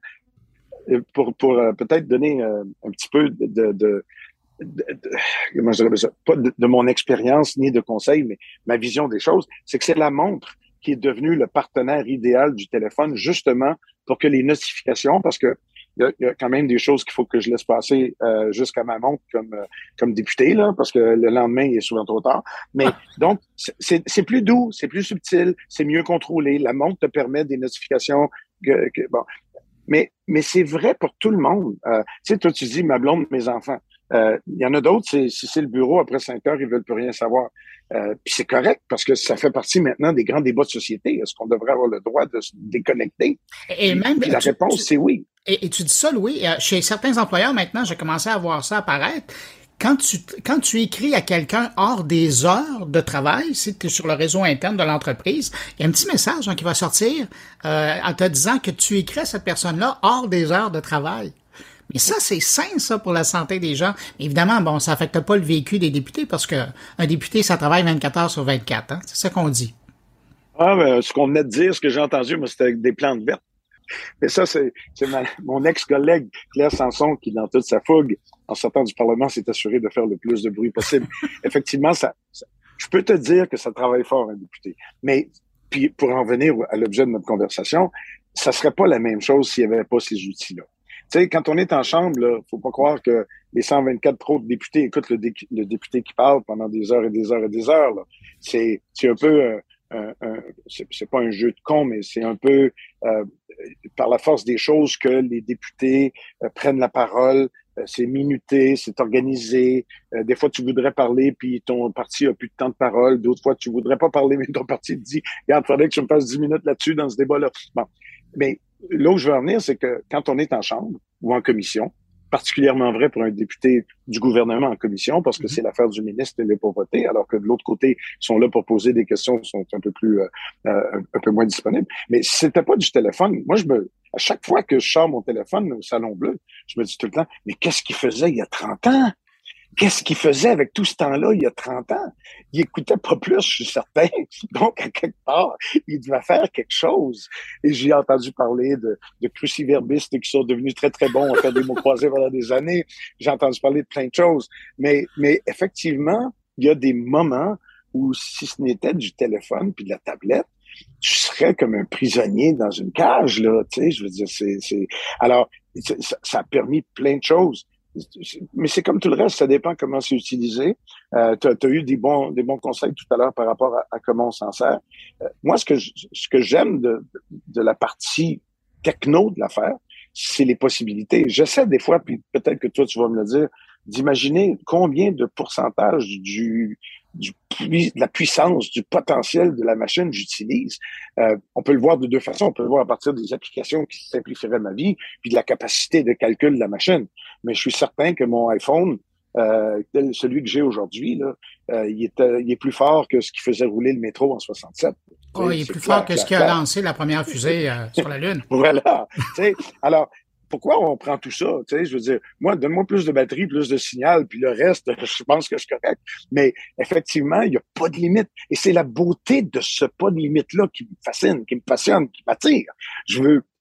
Speaker 3: pour, pour euh, peut-être donner euh, un petit peu de... de, de De, de, comment je dirais ça? Pas de, de mon expérience ni de conseils, mais ma vision des choses, c'est que c'est la montre qui est devenue le partenaire idéal du téléphone, justement pour que les notifications, parce que il y, y a quand même des choses qu'il faut que je laisse passer euh, jusqu'à ma montre comme euh, comme député, là, parce que le lendemain, il est souvent trop tard. Mais donc, c'est, c'est plus doux, c'est plus subtil, c'est mieux contrôlé. La montre te permet des notifications que, que bon. Mais, mais c'est vrai pour tout le monde. Euh, tu sais, toi, tu dis ma blonde, mes enfants. Il euh, y en a d'autres, c'est, si c'est le bureau, après cinq heures, ils veulent plus rien savoir. Euh, puis c'est correct, parce que ça fait partie maintenant des grands débats de société. Est-ce qu'on devrait avoir le droit de se déconnecter?
Speaker 1: Et, et même,
Speaker 3: puis la
Speaker 1: tu,
Speaker 3: réponse,
Speaker 1: tu,
Speaker 3: c'est oui.
Speaker 1: Et, et tu dis ça, Louis, chez certains employeurs, maintenant, j'ai commencé à voir ça apparaître. Quand tu, quand tu écris à quelqu'un hors des heures de travail, si tu es sur le réseau interne de l'entreprise, il y a un petit message hein, qui va sortir euh, en te disant que tu écris à cette personne-là hors des heures de travail. Mais ça, c'est sain, ça, pour la santé des gens. Mais évidemment, bon, ça affecte pas le vécu des députés parce que un député, ça travaille vingt-quatre heures sur vingt-quatre. Hein? C'est ça qu'on dit.
Speaker 3: Ah, ben, ce qu'on venait de dire, ce que j'ai entendu, moi, c'était avec des plantes vertes. Mais ça, c'est, c'est ma, mon ex-collègue Claire Sanson qui, dans toute sa fougue, en sortant du Parlement, s'est assuré de faire le plus de bruit possible. Effectivement, ça, ça, je peux te dire que ça travaille fort, un député. Mais, puis, pour en venir à l'objet de notre conversation, ça serait pas la même chose s'il n'y avait pas ces outils-là. Tu sais, quand on est en chambre, là, faut pas croire que les cent vingt-quatre autres députés écoutent le, dé- le député qui parle pendant des heures et des heures et des heures. Là. C'est, c'est un peu, euh, un, un, c'est, c'est pas un jeu de con, mais c'est un peu euh, par la force des choses que les députés euh, prennent la parole. Euh, c'est minuté, c'est organisé. Euh, des fois, tu voudrais parler, puis ton parti a plus de temps de parole. D'autres fois, tu voudrais pas parler, mais ton parti te dit, regarde, il faudrait que tu me fasses dix minutes là-dessus dans ce débat-là. Bon, mais là où je veux en venir, c'est que quand on est en chambre ou en commission, particulièrement vrai pour un député du gouvernement en commission, parce que c'est l'affaire du ministre, il est pour voter, alors que de l'autre côté, ils sont là pour poser des questions, sont un peu plus, euh, euh, un peu moins disponibles. Mais si c'était pas du téléphone, moi, je me, à chaque fois que je sors mon téléphone au Salon Bleu, je me dis tout le temps, mais qu'est-ce qu'il faisait il y a trente ans? Qu'est-ce qu'il faisait avec tout ce temps-là il y a trente ans? Il écoutait pas plus, je suis certain. Donc, à quelque part, il devait faire quelque chose. Et j'ai entendu parler de, de cruciverbistes qui sont devenus très, très bons à faire des mots croisés pendant des années. J'ai entendu parler de plein de choses. Mais, mais effectivement, il y a des moments où, si ce n'était du téléphone puis de la tablette, tu serais comme un prisonnier dans une cage, là. Tu sais, je veux dire, c'est, c'est, alors, ça, ça a permis plein de choses. Mais c'est comme tout le reste, ça dépend comment c'est utilisé. Euh, tu as eu des bons, des bons conseils tout à l'heure par rapport à, à comment on s'en sert. Euh, moi, ce que je, ce que j'aime de, de la partie techno de l'affaire, c'est les possibilités. J'essaie des fois, puis peut-être que toi, tu vas me le dire, d'imaginer combien de pourcentage du, du de la puissance, du potentiel de la machine j'utilise. Euh, on peut le voir de deux façons. On peut le voir à partir des applications qui simplifieraient ma vie, puis de la capacité de calcul de la machine. Mais je suis certain que mon iPhone, euh, celui que j'ai aujourd'hui, là, euh, il, est, euh, il est plus fort que ce qui faisait rouler le métro en soixante-sept.
Speaker 1: Oh, il est plus clair, fort que clair, ce qui a clair. lancé la première fusée euh, sur la Lune.
Speaker 3: Voilà. Alors, pourquoi on prend tout ça? Tu sais, je veux dire, moi, donne-moi plus de batterie, plus de signal, puis le reste, je pense que je suis correct. Mais effectivement, il n'y a pas de limite. Et c'est la beauté de ce pas de limite-là qui me fascine, qui me passionne, qui m'attire. Je veux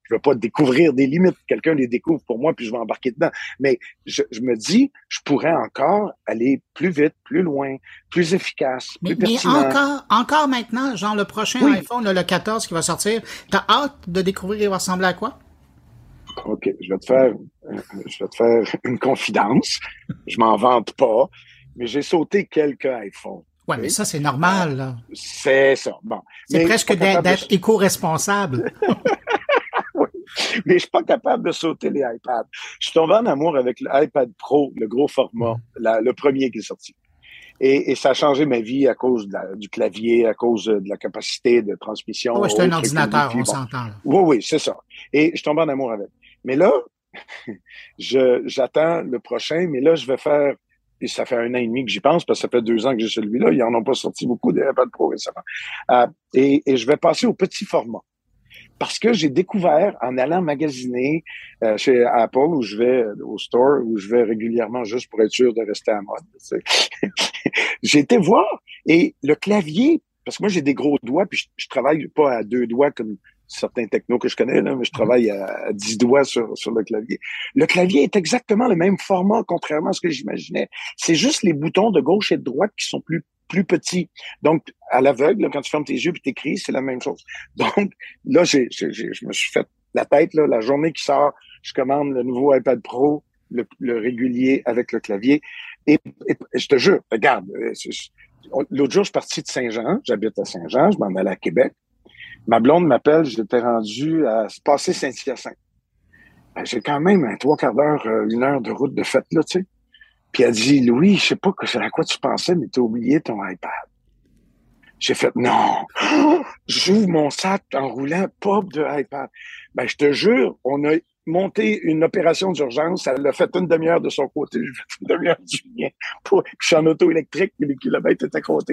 Speaker 3: je veux pas découvrir des limites. Quelqu'un les découvre pour moi, puis je vais embarquer dedans. Mais je, je me dis, je pourrais encore aller plus vite, plus loin, plus efficace,
Speaker 1: mais,
Speaker 3: plus pertinent.
Speaker 1: Mais encore, encore maintenant, genre le prochain
Speaker 3: oui.
Speaker 1: iPhone, là, le quatorze qui va sortir, t'as hâte de découvrir il va ressembler à quoi?
Speaker 3: OK, je vais te faire, je vais te faire une confidence. Je m'en vante pas, mais j'ai sauté quelques iPhones.
Speaker 1: Ouais, okay? Mais ça, c'est normal, là.
Speaker 3: C'est ça. Bon.
Speaker 1: C'est presque d'être, d'être de... éco-responsable.
Speaker 3: Oui. Mais je suis pas capable de sauter les iPads. Je suis tombé en amour avec l'iPad Pro, le gros format, mmh. la, le premier qui est sorti. Et, et ça a changé ma vie à cause de la, du clavier, à cause de la capacité de transmission.
Speaker 1: Oui, c'est un ordinateur, on bon. s'entend. Là.
Speaker 3: Oui, oui, c'est ça. Et je suis tombé en amour avec. Mais là, je, j'attends le prochain, mais là, je vais faire, et ça fait un an et demi que j'y pense, parce que ça fait deux ans que j'ai celui-là, ils en ont pas sorti beaucoup des iPad Pro récemment. Euh, et, et je vais passer au petit format. Parce que j'ai découvert, en allant magasiner euh, chez Apple, où je vais au store, où je vais régulièrement juste pour être sûr de rester à mode. Tu sais. J'ai été voir, et le clavier, parce que moi j'ai des gros doigts, puis je, je travaille pas à deux doigts comme certains technos que je connais, là, mais je travaille à, à dix doigts sur, sur le clavier. Le clavier est exactement le même format, contrairement à ce que j'imaginais. C'est juste les boutons de gauche et de droite qui sont plus plus petit. Donc, à l'aveugle, là, quand tu fermes tes yeux et t'écris, c'est la même chose. Donc, là, j'ai, j'ai, j'ai, je me suis fait la tête, là, la journée qui sort, je commande le nouveau iPad Pro, le, le régulier avec le clavier. Et, et, et je te jure, regarde, l'autre jour, je suis parti de Saint-Jean, j'habite à Saint-Jean, je m'en allais à Québec. Ma blonde m'appelle, j'étais rendu à passer Saint-Hyacinthe. Ben, j'ai quand même un trois quarts d'heure, une heure de route de fête, là, tu sais. Puis elle dit, Louis, je sais pas à quoi tu pensais, mais t'as oublié ton iPad. J'ai fait, non, j'ouvre mon sac en roulant, pop de iPad. Ben, je te jure, on a monté une opération d'urgence, elle a fait une demi-heure de son côté, j'ai fait une demi-heure du mien. Pour... Je suis en auto électrique, puis les kilomètres étaient comptés.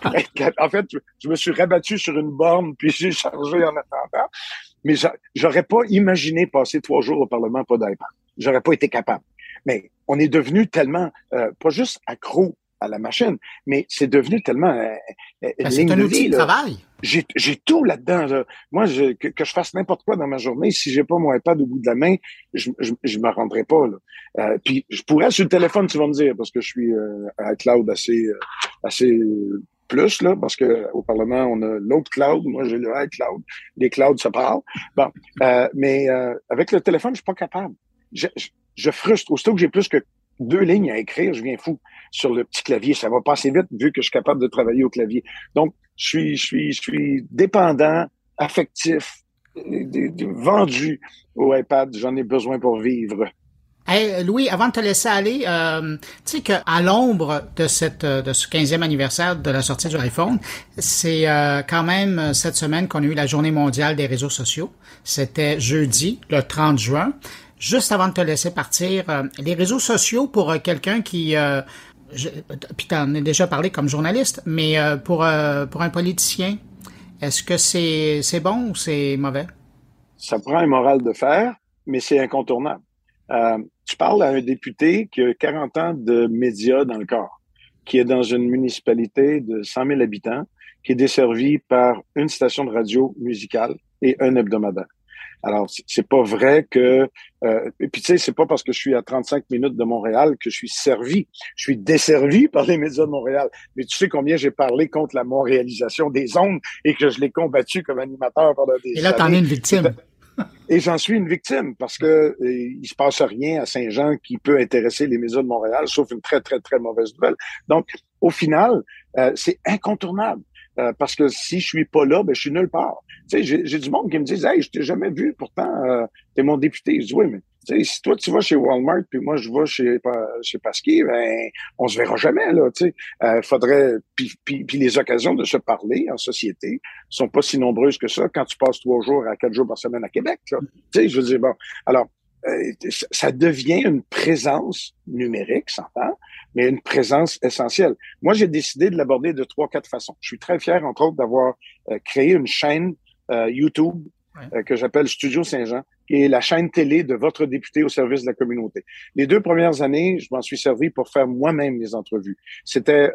Speaker 3: En fait, je me suis rabattu sur une borne, puis j'ai chargé en attendant. Mais j'aurais pas imaginé passer trois jours au Parlement, pas d'iPad. J'aurais pas été capable. Mais on est devenu tellement, euh, pas juste accro à la machine, mais c'est devenu tellement euh,
Speaker 1: ben, c'est un outil de travail.
Speaker 3: J'ai, j'ai tout là-dedans. Là. Moi, je, que, que je fasse n'importe quoi dans ma journée, si j'ai pas mon iPad au bout de la main, je je, je me rendrai pas. Là. Euh, puis je pourrais sur le téléphone, tu vas me dire, parce que je suis euh, à cloud assez euh, assez plus là, parce que au Parlement on a l'autre cloud, moi j'ai le iCloud. Les clouds se parlent. Bon, euh, mais euh, avec le téléphone, je suis pas capable. Je, je, je frustre. Aussitôt que j'ai plus que deux lignes à écrire, je viens fou sur le petit clavier. Ça va passer vite vu que je suis capable de travailler au clavier. Donc, je suis, je suis, je suis dépendant, affectif, d- d- vendu au iPad. J'en ai besoin pour vivre.
Speaker 1: Hey, Louis, avant de te laisser aller, euh, tu sais qu'à l'ombre de cette de ce quinzième anniversaire de la sortie du iPhone, c'est euh, quand même cette semaine qu'on a eu la Journée mondiale des réseaux sociaux. C'était jeudi, le trente juin. Juste avant de te laisser partir, euh, les réseaux sociaux pour euh, quelqu'un qui... Euh, je, puis t'en as déjà parlé comme journaliste, mais euh, pour euh, pour un politicien, est-ce que c'est c'est bon ou c'est mauvais?
Speaker 3: Ça prend un moral de fer, mais c'est incontournable. Euh, tu parles à un député qui a quarante ans de médias dans le corps, qui est dans une municipalité de cent mille habitants, qui est desservie par une station de radio musicale et un hebdomadaire. Alors, c'est pas vrai que... Euh, et puis, tu sais, c'est pas parce que je suis à trente-cinq minutes de Montréal que je suis servi. Je suis desservi par les médias de Montréal. Mais tu sais combien j'ai parlé contre la montréalisation des ondes et que je l'ai combattu comme animateur pendant des années.
Speaker 1: Et là, t'en es une victime.
Speaker 3: Et j'en suis une victime parce que euh, il se passe rien à Saint-Jean qui peut intéresser les médias de Montréal, sauf une très, très, très mauvaise nouvelle. Donc, au final, euh, c'est incontournable. Euh, parce que si je suis pas là, ben je suis nulle part. Tu sais, j'ai, j'ai du monde qui me dit, hey, je t'ai jamais vu, pourtant euh, t'es mon député. Je dis oui, mais tu sais, si toi tu vas chez Walmart puis moi je vais chez chez Pasquier, ben on se verra jamais là. Tu sais, euh, faudrait puis, puis puis les occasions de se parler en société sont pas si nombreuses que ça quand tu passes trois jours à quatre jours par semaine à Québec. Là. Tu sais, je veux dire bon, alors euh, ça devient une présence numérique, s'entend, mais une présence essentielle. Moi, j'ai décidé de l'aborder de trois, quatre façons. Je suis très fier, entre autres, d'avoir euh, créé une chaîne euh, YouTube euh, que j'appelle Studio Saint-Jean, qui est la chaîne télé de votre député au service de la communauté. Les deux premières années, je m'en suis servi pour faire moi-même les entrevues. C'était euh,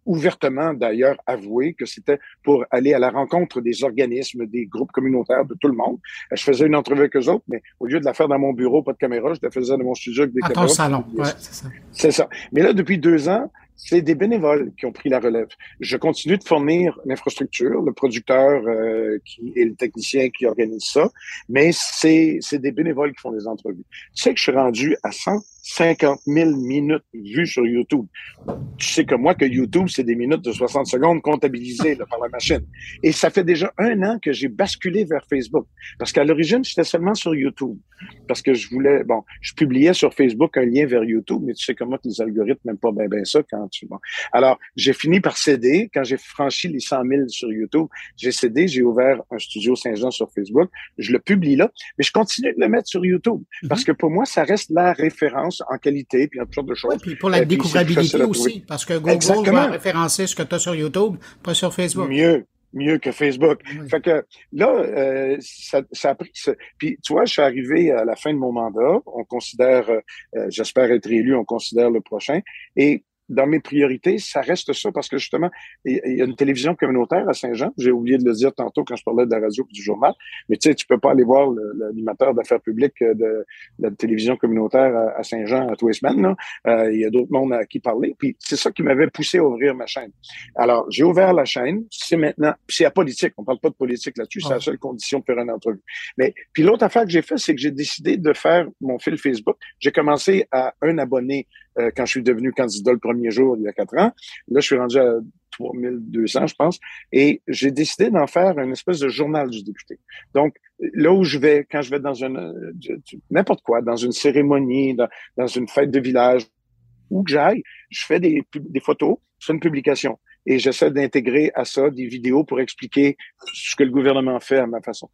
Speaker 3: ouvertement d'ailleurs avoué que c'était pour aller à la rencontre des organismes, des groupes communautaires, de tout le monde. Je faisais une entrevue avec eux autres, mais au lieu de la faire dans mon bureau, pas de caméra, je la faisais dans mon studio avec des
Speaker 1: à
Speaker 3: caméras.
Speaker 1: À ton salon, ouais, c'est ça.
Speaker 3: C'est ça. Mais là, depuis deux ans, c'est des bénévoles qui ont pris la relève. Je continue de fournir l'infrastructure, le producteur euh, qui et le technicien qui organise ça, mais c'est c'est des bénévoles qui font des entrevues. Tu sais que je suis rendu à cent cinquante mille minutes vues sur YouTube. Tu sais que moi, que YouTube, c'est des minutes de soixante secondes comptabilisées là, par la machine. Et ça fait déjà un an que j'ai basculé vers Facebook. Parce qu'à l'origine, j'étais seulement sur YouTube. Parce que je voulais, bon, je publiais sur Facebook un lien vers YouTube, mais tu sais comment que les algorithmes n'aiment pas bien ben ça quand tu... Bon. Alors, j'ai fini par céder. Quand j'ai franchi les cent mille sur YouTube, j'ai cédé, j'ai ouvert un studio Saint-Jean sur Facebook. Je le publie là, mais je continue de le mettre sur YouTube. Mm-hmm. Parce que pour moi, ça reste la référence en qualité, puis en toutes sortes de choses.
Speaker 1: Oui, puis pour la et découvrabilité aussi, parce que Google Exactement. va référencer ce que tu as sur YouTube, pas sur Facebook.
Speaker 3: Mieux. Mieux que Facebook. Oui. Fait que là, euh, ça, ça a pris... Ce... Puis, tu vois, je suis arrivé à la fin de mon mandat. On considère, euh, j'espère être élu, on considère le prochain. Et dans mes priorités, ça reste ça parce que justement, il y a une télévision communautaire à Saint-Jean. J'ai oublié de le dire tantôt quand je parlais de la radio et du journal. Mais tu sais, tu peux pas aller voir le, l'animateur d'affaires publiques de, de la télévision communautaire à, à Saint-Jean à tous les semaines. Là. Euh, il y a d'autres mondes à qui parler. Puis c'est ça qui m'avait poussé à ouvrir ma chaîne. Alors, j'ai ouvert la chaîne. C'est maintenant, puis c'est la politique. On parle pas de politique là-dessus. Oh. C'est la seule condition de faire une entrevue. Mais puis l'autre affaire que j'ai fait, c'est que j'ai décidé de faire mon fil Facebook. J'ai commencé à un abonné euh, quand je suis devenu candidat le premier jour, il y a quatre ans. Là, je suis rendu à trois mille deux cents, je pense. Et j'ai décidé d'en faire une espèce de journal du député. Donc, là où je vais, quand je vais dans une, n'importe quoi, dans une cérémonie, dans, dans une fête de village, où que j'aille, je fais des, des photos, je fais une publication. Et j'essaie d'intégrer à ça des vidéos pour expliquer ce que le gouvernement fait à ma façon.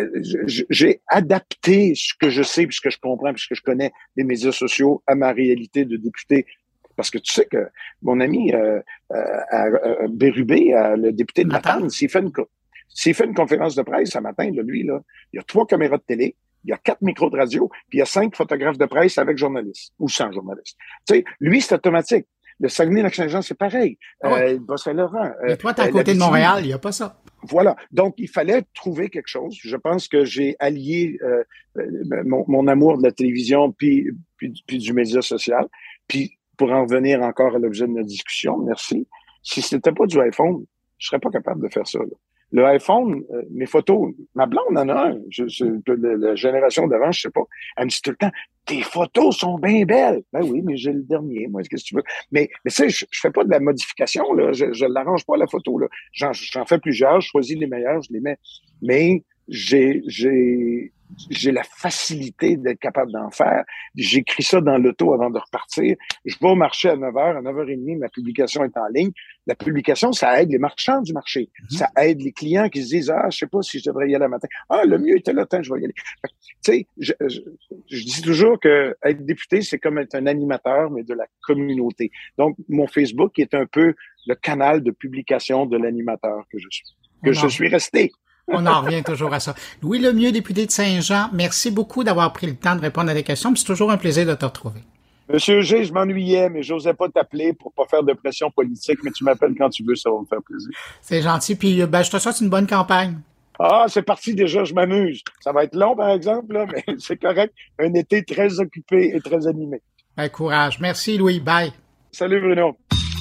Speaker 3: J'ai adapté ce que je sais, puis ce que je comprends, puis ce que je connais des médias sociaux à ma réalité de député. Parce que tu sais que mon ami euh, euh, Bérubé, euh, le député de Matane, s'il fait une s'il fait une conférence de presse ce matin, là, lui, là, il y a trois caméras de télé, il y a quatre micros de radio, puis il y a cinq photographes de presse avec journalistes, ou sans journalistes. Tu sais, lui, c'est automatique. Le Saguenay-Lac-Saint-Jean, c'est pareil.
Speaker 1: Ah ouais.
Speaker 3: euh, Bas-Saint-Laurent.
Speaker 1: Mais toi, t'es à euh, côté de Montréal, il n'y a pas ça.
Speaker 3: Voilà. Donc, il fallait trouver quelque chose. Je pense que j'ai allié euh, mon, mon amour de la télévision puis, puis, puis du média social. Puis, pour en revenir encore à l'objet de notre discussion, merci. Si c'était pas du iPhone, je serais pas capable de faire ça. Là. Le iPhone, euh, mes photos, ma blonde en a un. Je, je, la, la génération d'avant, je sais pas. Elle me dit tout le temps, tes photos sont bien belles. Ben oui, mais j'ai le dernier, moi, qu'est-ce que tu veux? Mais, mais tu sais, je, je fais pas de la modification, là. Je, je l'arrange pas, la photo, là. J'en, j'en fais plusieurs, je choisis les meilleurs, je les mets. Mais j'ai, j'ai, j'ai la facilité d'être capable d'en faire. J'écris ça dans l'auto avant de repartir. Je vais au marché à neuf heures, à neuf heures trente, ma publication est en ligne. La publication, ça aide les marchands du marché. Mm-hmm. Ça aide les clients qui se disent, ah, je sais pas si je devrais y aller le matin. Ah, le mieux était là, attends, je vais y aller. Tu sais, je, je, je dis toujours que être député, c'est comme être un animateur, mais de la communauté. Donc, mon Facebook est un peu le canal de publication de l'animateur que je suis, que oh je suis resté.
Speaker 1: On en revient toujours à ça. Louis Lemieux, député de Saint-Jean, merci beaucoup d'avoir pris le temps de répondre à des questions. C'est toujours un plaisir de te retrouver.
Speaker 3: Monsieur G, je m'ennuyais, mais j'osais pas t'appeler pour pas faire de pression politique, mais tu m'appelles quand tu veux, ça va me faire plaisir.
Speaker 1: C'est gentil, puis ben, je te souhaite une bonne campagne.
Speaker 3: Ah, c'est parti déjà, je m'amuse. Ça va être long, par exemple, là, mais c'est correct. Un été très occupé et très animé.
Speaker 1: Ben, courage. Merci, Louis. Bye.
Speaker 3: Salut, Bruno.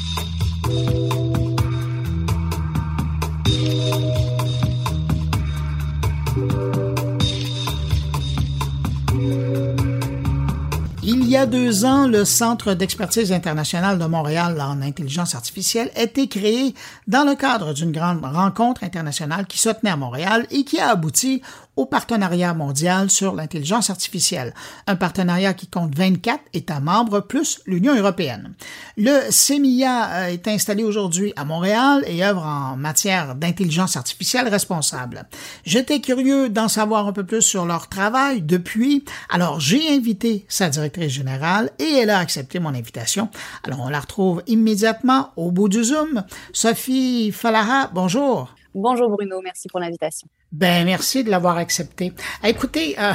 Speaker 1: Il y a deux ans, le Centre d'expertise internationale de Montréal en intelligence artificielle a été créé dans le cadre d'une grande rencontre internationale qui se tenait à Montréal et qui a abouti au partenariat mondial sur l'intelligence artificielle, un partenariat qui compte vingt-quatre États membres plus l'Union européenne. Le C E M I A est installé aujourd'hui à Montréal et œuvre en matière d'intelligence artificielle responsable. J'étais curieux d'en savoir un peu plus sur leur travail depuis, alors j'ai invité sa directrice générale et elle a accepté mon invitation. Alors on la retrouve immédiatement au bout du Zoom. Sophie Falaha, bonjour.
Speaker 4: Bonjour Bruno, merci pour l'invitation.
Speaker 1: Ben merci de l'avoir accepté. Écoutez, euh,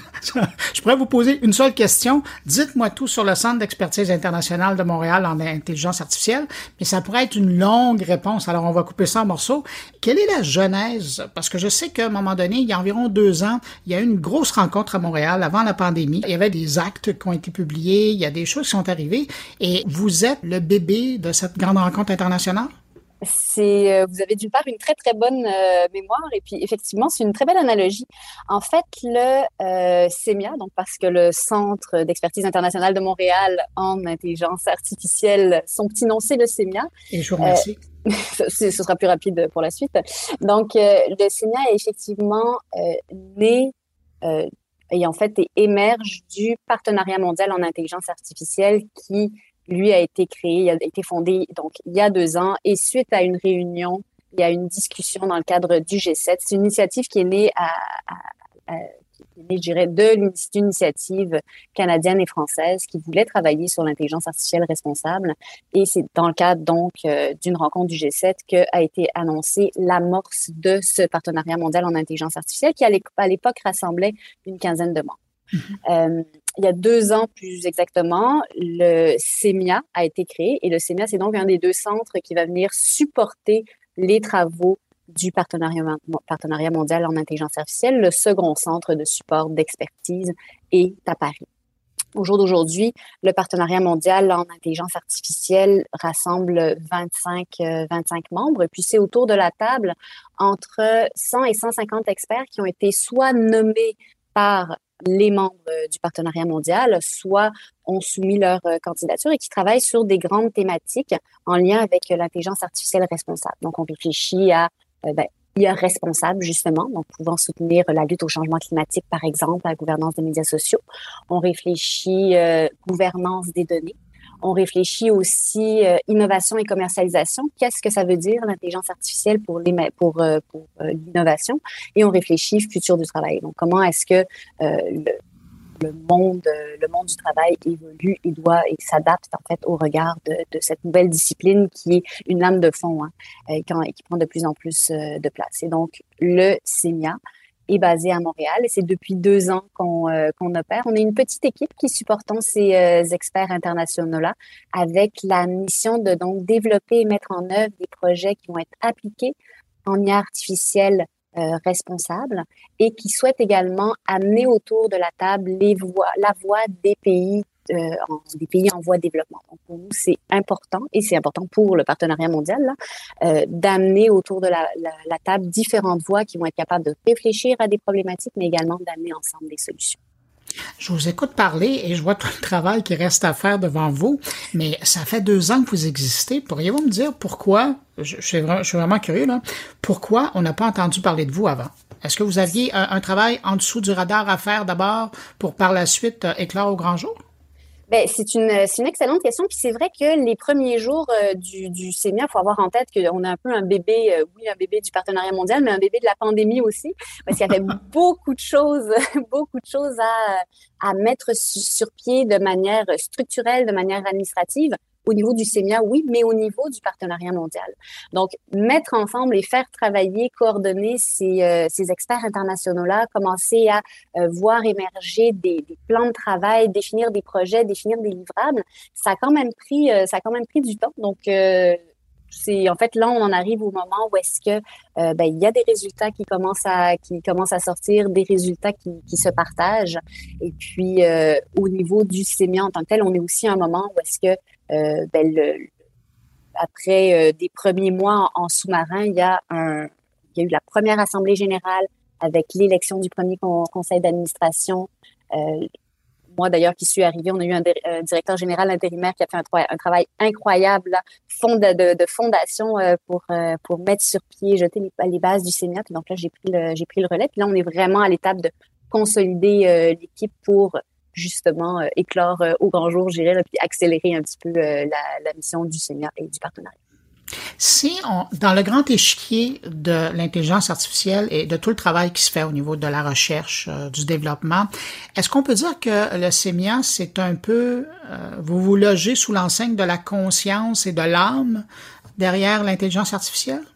Speaker 1: je pourrais vous poser une seule question. Dites-moi tout sur le Centre d'expertise internationale de Montréal en intelligence artificielle, mais ça pourrait être une longue réponse, alors on va couper ça en morceaux. Quelle est la genèse? Parce que je sais qu'à un moment donné, il y a environ deux ans, il y a eu une grosse rencontre à Montréal avant la pandémie. Il y avait des actes qui ont été publiés, il y a des choses qui sont arrivées, et vous êtes le bébé de cette grande rencontre internationale?
Speaker 4: C'est, euh, vous avez d'une part une très très bonne euh, mémoire et puis effectivement c'est une très belle analogie. En fait le euh, CEMIA, donc parce que le Centre d'expertise internationale de Montréal en intelligence artificielle, son petit nom c'est le CEMIA.
Speaker 1: Et je vous remercie.
Speaker 4: Euh, ce, ce sera plus rapide pour la suite. Donc euh, le CEMIA est effectivement euh, né euh, et en fait et émerge du partenariat mondial en intelligence artificielle qui lui a été créé, il a été fondé donc il y a deux ans et suite à une réunion, il y a une discussion dans le cadre du G sept. C'est une initiative qui est née à, à, à qui est née, je dirais, de l'initiative canadienne et française qui voulait travailler sur l'intelligence artificielle responsable. Et c'est dans le cadre donc euh, d'une rencontre du G sept que a été annoncée l'amorce de ce partenariat mondial en intelligence artificielle qui à l'époque rassemblait une quinzaine de membres. Mm-hmm. Euh, il y a deux ans plus exactement, le CEMIA a été créé et le CEMIA, c'est donc un des deux centres qui va venir supporter les travaux du partenariat, partenariat mondial en intelligence artificielle. Le second centre de support d'expertise est à Paris. Au jour d'aujourd'hui, le partenariat mondial en intelligence artificielle rassemble vingt-cinq, vingt-cinq membres. Puis c'est autour de la table entre cent et cent cinquante experts qui ont été soit nommés par les membres du partenariat mondial, soit ont soumis leur candidature et qui travaillent sur des grandes thématiques en lien avec l'intelligence artificielle responsable. Donc, on réfléchit à euh, ben, I A responsable, justement, donc pouvant soutenir la lutte au changement climatique, par exemple, la gouvernance des médias sociaux. On réfléchit euh, gouvernance des données. On réfléchit aussi euh, innovation et commercialisation. Qu'est-ce que ça veut dire l'intelligence artificielle pour les pour euh, pour euh, l'innovation? Et on réfléchit futur du travail. Donc comment est-ce que euh, le, le monde le monde du travail évolue et doit et s'adapte en fait au regard de, de cette nouvelle discipline qui est une lame de fond hein, et quand, qui prend de plus en plus euh, de place. Et donc le CEMIA est basé à Montréal et c'est depuis deux ans qu'on euh, qu'on opère. On est une petite équipe qui supportons ces euh, experts internationaux-là avec la mission de donc développer et mettre en œuvre des projets qui vont être appliqués en I A artificielle euh, responsable et qui souhaitent également amener autour de la table les voix, la voix des pays Euh, en, des pays en voie de développement. Donc, pour nous, c'est important, et c'est important pour le partenariat mondial, là, euh, d'amener autour de la, la, la table différentes voix qui vont être capables de réfléchir à des problématiques, mais également d'amener ensemble des solutions.
Speaker 1: Je vous écoute parler et je vois tout le travail qui reste à faire devant vous, mais ça fait deux ans que vous existez. Pourriez-vous me dire pourquoi, je, je, suis, vraiment, je suis vraiment curieux, là, pourquoi on n'a pas entendu parler de vous avant? Est-ce que vous aviez un, un travail en dessous du radar à faire d'abord pour par la suite euh, éclore au grand jour?
Speaker 4: Ben, c'est une, c'est une excellente question. Puis c'est vrai que les premiers jours euh, du, du CEMIA, il faut avoir en tête qu'on a un peu un bébé, euh, oui, un bébé du partenariat mondial, mais un bébé de la pandémie aussi, parce qu'il y avait beaucoup de choses, beaucoup de choses à, à mettre su, sur pied de manière structurelle, de manière administrative. Au niveau du CEMIA, oui, mais au niveau du partenariat mondial. Donc, mettre ensemble et faire travailler, coordonner ces, euh, ces experts internationaux-là, commencer à euh, voir émerger des, des plans de travail, définir des projets, définir des livrables, ça a quand même pris, euh, ça a quand même pris du temps. Donc, euh, c'est en fait là on en arrive au moment où est-ce que euh, ben il y a des résultats qui commencent à qui commencent à sortir, des résultats qui, qui se partagent. Et puis euh, au niveau du CEMIA en tant que tel, on est aussi à un moment où est-ce que euh, ben le, après euh, des premiers mois en, en sous-marin, il y a un il y a eu la première assemblée générale avec l'élection du premier con, conseil d'administration. Euh, Moi, d'ailleurs, qui suis arrivée, on a eu un, un directeur général intérimaire qui a fait un, un travail incroyable là, fond de, de, de fondation euh, pour euh, pour mettre sur pied, jeter les, les bases du CEMIA. Puis donc là, j'ai pris le j'ai pris le relais. Puis là, on est vraiment à l'étape de consolider euh, l'équipe pour justement euh, éclore euh, au grand jour, je dirais, là, puis accélérer un petit peu euh, la, la mission du CEMIA et du partenariat.
Speaker 1: Si on, dans le grand échiquier de l'intelligence artificielle et de tout le travail qui se fait au niveau de la recherche, euh, du développement, est-ce qu'on peut dire que le CEMIA, c'est un peu, euh, vous vous logez sous l'enseigne de la conscience et de l'âme derrière l'intelligence artificielle?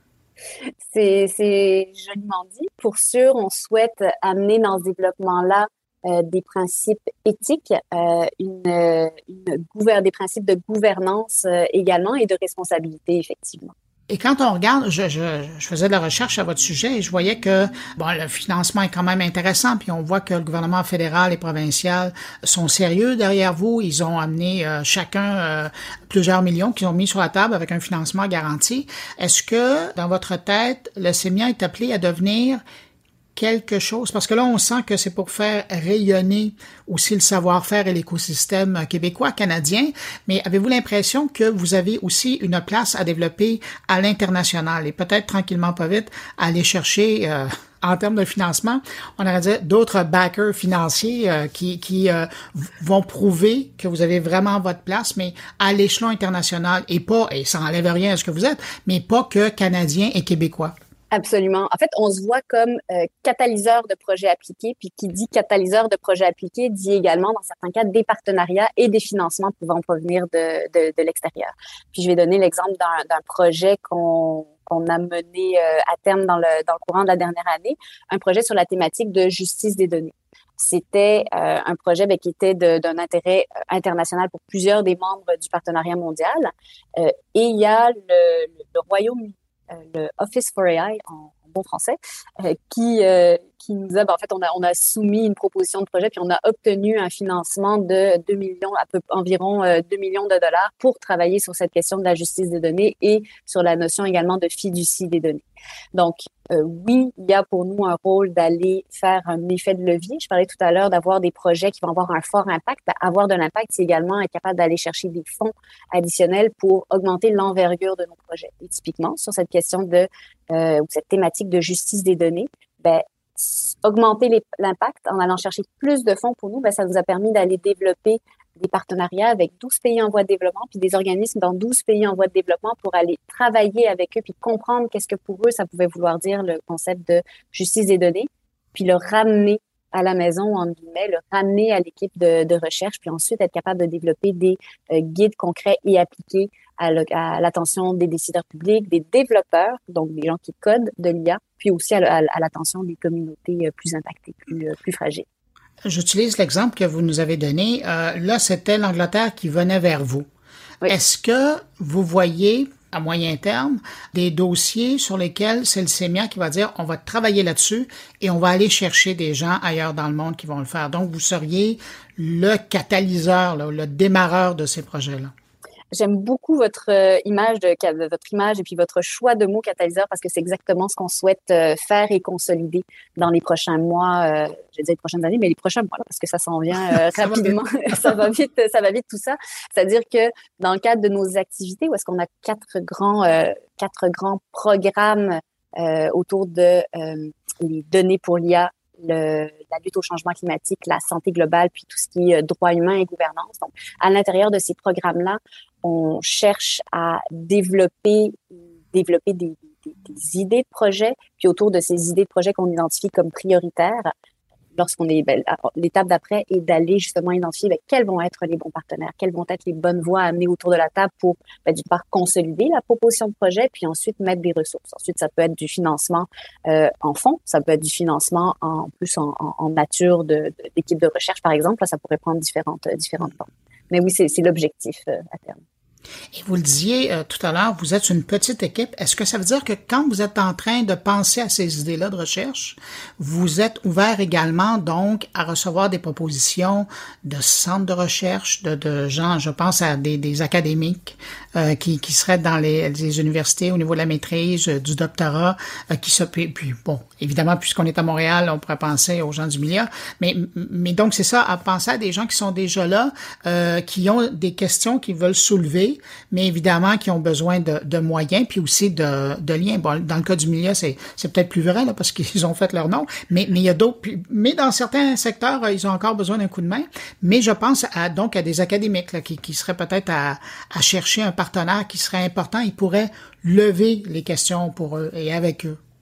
Speaker 4: C'est, c'est joliment dit. Pour sûr, on souhaite amener dans ce développement-là euh, des principes éthiques, euh, une, une gouver- des principes de gouvernance euh, également et de responsabilité, effectivement.
Speaker 1: Et quand on regarde, je, je, je faisais de la recherche à votre sujet et je voyais que bon, le financement est quand même intéressant, puis on voit que le gouvernement fédéral et provincial sont sérieux derrière vous. Ils ont amené euh, chacun euh, plusieurs millions qu'ils ont mis sur la table avec un financement garanti. Est-ce que, dans votre tête, le CEMIA est appelé à devenir quelque chose? Parce que là, on sent que c'est pour faire rayonner aussi le savoir-faire et l'écosystème québécois, canadien. Mais avez-vous l'impression que vous avez aussi une place à développer à l'international et peut-être tranquillement, pas vite, à aller chercher, euh, en termes de financement, on aurait dit d'autres backers financiers euh, qui, qui euh, vont prouver que vous avez vraiment votre place, mais à l'échelon international et pas, et ça n'enlève rien à ce que vous êtes, mais pas que canadiens et québécois?
Speaker 4: Absolument. En fait, on se voit comme euh, catalyseur de projets appliqués, puis qui dit catalyseur de projets appliqués dit également, dans certains cas, des partenariats et des financements pouvant provenir de, de, de l'extérieur. Puis je vais donner l'exemple d'un, d'un projet qu'on, qu'on a mené euh, à terme dans le, dans le courant de la dernière année, un projet sur la thématique de justice des données. C'était euh, un projet ben, qui était de, d'un intérêt international pour plusieurs des membres du partenariat mondial. Euh, et il y a le, le, le Royaume-Uni, le Office for A I en, en bon français, euh, qui euh, qui nous a, ben, en fait, on a on a soumis une proposition de projet puis on a obtenu un financement de deux millions, à peu environ euh, deux millions de dollars pour travailler sur cette question de la justice des données et sur la notion également de fiducie des données. Donc euh, oui, il y a pour nous un rôle d'aller faire un effet de levier. Je parlais tout à l'heure d'avoir des projets qui vont avoir un fort impact. Ben, avoir de l'impact, c'est également être capable d'aller chercher des fonds additionnels pour augmenter l'envergure de nos projets. Et typiquement, sur cette question de euh, ou cette thématique de justice des données, ben augmenter les, l'impact en allant chercher plus de fonds pour nous, ben ça nous a permis d'aller développer des partenariats avec douze pays en voie de développement, puis des organismes dans douze pays en voie de développement pour aller travailler avec eux, puis comprendre qu'est-ce que pour eux, ça pouvait vouloir dire le concept de justice des données, puis le ramener à la maison, entre guillemets, le ramener à l'équipe de, de recherche, puis ensuite être capable de développer des euh, guides concrets et appliqués à, le, à l'attention des décideurs publics, des développeurs, donc des gens qui codent de l'I A, puis aussi à, à, à l'attention des communautés plus impactées, plus, plus fragiles.
Speaker 1: J'utilise l'exemple que vous nous avez donné. Euh, là, c'était l'Angleterre qui venait vers vous. Oui. Est-ce que vous voyez, à moyen terme, des dossiers sur lesquels c'est le CEMIA qui va dire on va travailler là-dessus et on va aller chercher des gens ailleurs dans le monde qui vont le faire. Donc, vous seriez le catalyseur, là, le démarreur de ces projets-là.
Speaker 4: J'aime beaucoup votre euh, image de votre image et puis votre choix de mots catalyseur parce que c'est exactement ce qu'on souhaite euh, faire et consolider dans les prochains mois, euh, je vais dire les prochaines années, mais les prochains mois là, parce que ça s'en vient euh, ça rapidement, va ça va vite, ça va vite tout ça. C'est-à-dire que dans le cadre de nos activités, où est-ce qu'on a quatre grands euh, quatre grands programmes euh, autour de euh, les données pour l'I A, Le, la lutte au changement climatique, la santé globale, puis tout ce qui est droits humains et gouvernance. Donc, à l'intérieur de ces programmes-là, on cherche à développer, développer des, des, des idées de projets, puis autour de ces idées de projets qu'on identifie comme prioritaires, lorsqu'on est, ben, l'étape d'après est d'aller justement identifier ben, quels vont être les bons partenaires, quelles vont être les bonnes voies à amener autour de la table pour, ben, d'une part, consolider la proposition de projet, puis ensuite mettre des ressources. Ensuite, ça peut être du financement euh, en fonds, ça peut être du financement en plus en, en, en nature de, de, d'équipe de recherche, par exemple. Là, ça pourrait prendre différentes, euh, différentes formes. Mais oui, c'est, c'est l'objectif euh, à terme.
Speaker 1: Et vous le disiez euh, tout à l'heure, vous êtes une petite équipe. Est-ce que ça veut dire que quand vous êtes en train de penser à ces idées-là de recherche, vous êtes ouvert également donc à recevoir des propositions de centres de recherche, de, de gens, je pense à des, des académiques euh, qui, qui seraient dans les, les universités au niveau de la maîtrise, euh, du doctorat, euh, qui se puis, puis bon, évidemment, puisqu'on est à Montréal, on pourrait penser aux gens du milieu, mais mais donc c'est ça, à penser à des gens qui sont déjà là, euh, qui ont des questions qu'ils veulent soulever, mais évidemment qui ont besoin de, de moyens, puis aussi de, de liens. Bon, dans le cas du milieu, c'est, c'est peut-être plus vrai là, parce qu'ils ont fait leur nom, mais, mais il y a d'autres. Mais dans certains secteurs, ils ont encore besoin d'un coup de main. Mais je pense à, donc à des académiques là, qui, qui seraient peut-être à, à chercher un partenaire qui serait important. Ils pourraient lever les questions pour eux et avec eux.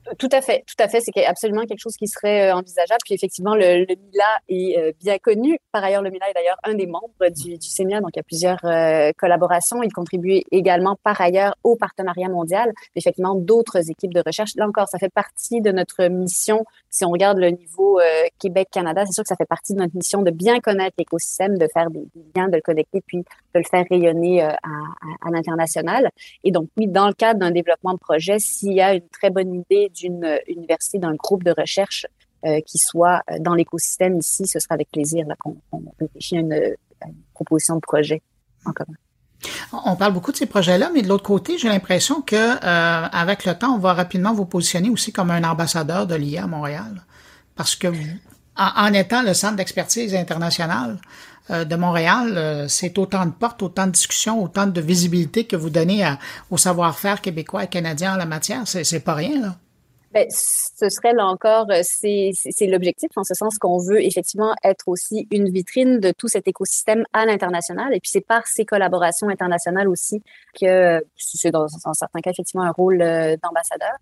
Speaker 4: Tout à fait, tout à fait. C'est absolument quelque chose qui serait envisageable. Puis effectivement, le, le MILA est bien connu. Par ailleurs, le MILA est d'ailleurs un des membres du, du C E M I A, donc il y a plusieurs euh, collaborations. Il contribue également par ailleurs au partenariat mondial, effectivement d'autres équipes de recherche. Là encore, ça fait partie de notre mission. Si on regarde le niveau euh, Québec-Canada, c'est sûr que ça fait partie de notre mission de bien connaître l'écosystème, de faire des, des liens, de le connecter, puis de le faire rayonner euh, à, à, à l'international. Et donc, oui, dans le cadre d'un développement de projet, s'il y a une très bonne idée d'une université, d'un groupe de recherche euh, qui soit dans l'écosystème ici, ce sera avec plaisir là, qu'on, qu'on réfléchit à une, à une proposition de projet en commun.
Speaker 1: On parle beaucoup de ces projets-là, mais de l'autre côté, j'ai l'impression que euh, avec le temps, on va rapidement vous positionner aussi comme un ambassadeur de l'I A à Montréal. Parce que vous, en, en étant le centre d'expertise international euh, de Montréal, euh, c'est autant de portes, autant de discussions, autant de visibilité que vous donnez à, au savoir-faire québécois et canadien en la matière. C'est, c'est pas rien, là.
Speaker 4: Ben, ce serait là encore, c'est, c'est, c'est l'objectif, en ce sens qu'on veut effectivement être aussi une vitrine de tout cet écosystème à l'international. Et puis, c'est par ces collaborations internationales aussi que c'est dans, dans certains cas, effectivement, un rôle d'ambassadeur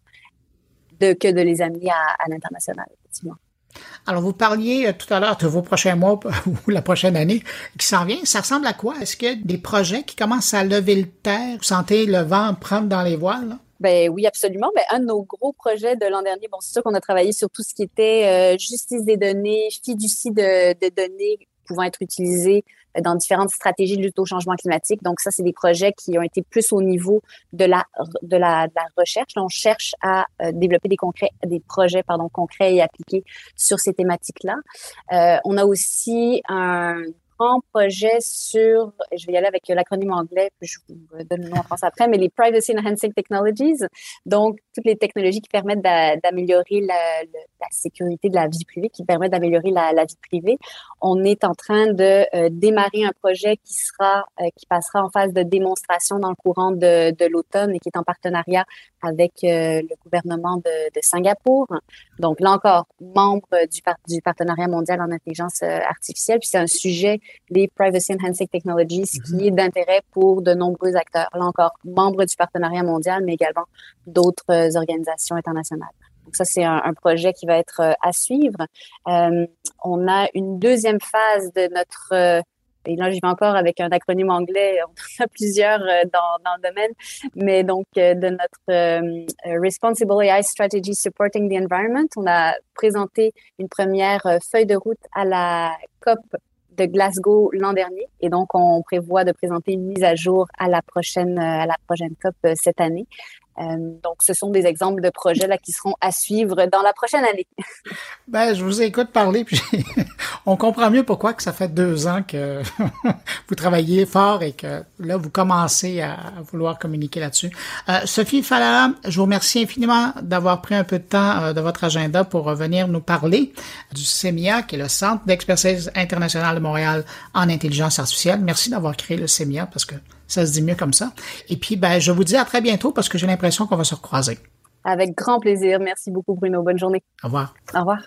Speaker 4: de, que de les amener à, à l'international, effectivement.
Speaker 1: Alors, vous parliez tout à l'heure de vos prochains mois ou la prochaine année qui s'en vient. Ça ressemble à quoi? Est-ce qu'il y a des projets qui commencent à lever le terre? Vous sentez le vent prendre dans les voiles, là?
Speaker 4: Ben oui, absolument. Ben, un de nos gros projets de l'an dernier, bon, c'est sûr qu'on a travaillé sur tout ce qui était euh, justice des données, fiducie de, de données pouvant être utilisées dans différentes stratégies de lutte au changement climatique. Donc ça, c'est des projets qui ont été plus au niveau de la de la, de la recherche. Là, on cherche à euh, développer des concrets, des projets pardon concrets et appliqués sur ces thématiques-là. Euh, on a aussi un grand projet sur, je vais y aller avec l'acronyme anglais, puis je vous donne le nom en français après, mais les Privacy Enhancing Technologies, donc toutes les technologies qui permettent d'a, d'améliorer la, la sécurité de la vie privée, qui permettent d'améliorer la, la vie privée. On est en train de euh, démarrer un projet qui sera, euh, qui passera en phase de démonstration dans le courant de, de l'automne et qui est en partenariat avec euh, le gouvernement de, de Singapour. Donc là encore, membre du, par- du partenariat mondial en intelligence euh, artificielle, puis c'est un sujet, les Privacy Enhancing Technologies, mm-hmm. qui est d'intérêt pour de nombreux acteurs. Là encore, membre du partenariat mondial, mais également d'autres euh, organisations internationales. Donc ça, c'est un, un projet qui va être euh, à suivre. Euh, on a une deuxième phase de notre... Euh, et là, j'y vais encore avec un acronyme anglais, on en a plusieurs euh, dans, dans le domaine, mais donc euh, de notre euh, Responsible A I Strategy Supporting the Environment, on a présenté une première euh, feuille de route à la COP de Glasgow l'an dernier, et donc on prévoit de présenter une mise à jour à la prochaine à la prochaine COP cette année. Euh, donc, ce sont des exemples de projets là qui seront à suivre dans la prochaine année.
Speaker 1: Ben, je vous écoute parler, puis on comprend mieux pourquoi que ça fait deux ans que vous travaillez fort et que là, vous commencez à vouloir communiquer là-dessus. Euh, Sophie Falala, je vous remercie infiniment d'avoir pris un peu de temps euh, de votre agenda pour euh, venir nous parler du C E M I A, qui est le Centre d'expertise international de Montréal en intelligence artificielle. Merci d'avoir créé le C E M I A parce que ça se dit mieux comme ça. Et puis, ben, je vous dis à très bientôt parce que j'ai l'impression qu'on va se recroiser.
Speaker 4: Avec grand plaisir. Merci beaucoup, Bruno. Bonne journée.
Speaker 1: Au revoir.
Speaker 4: Au revoir.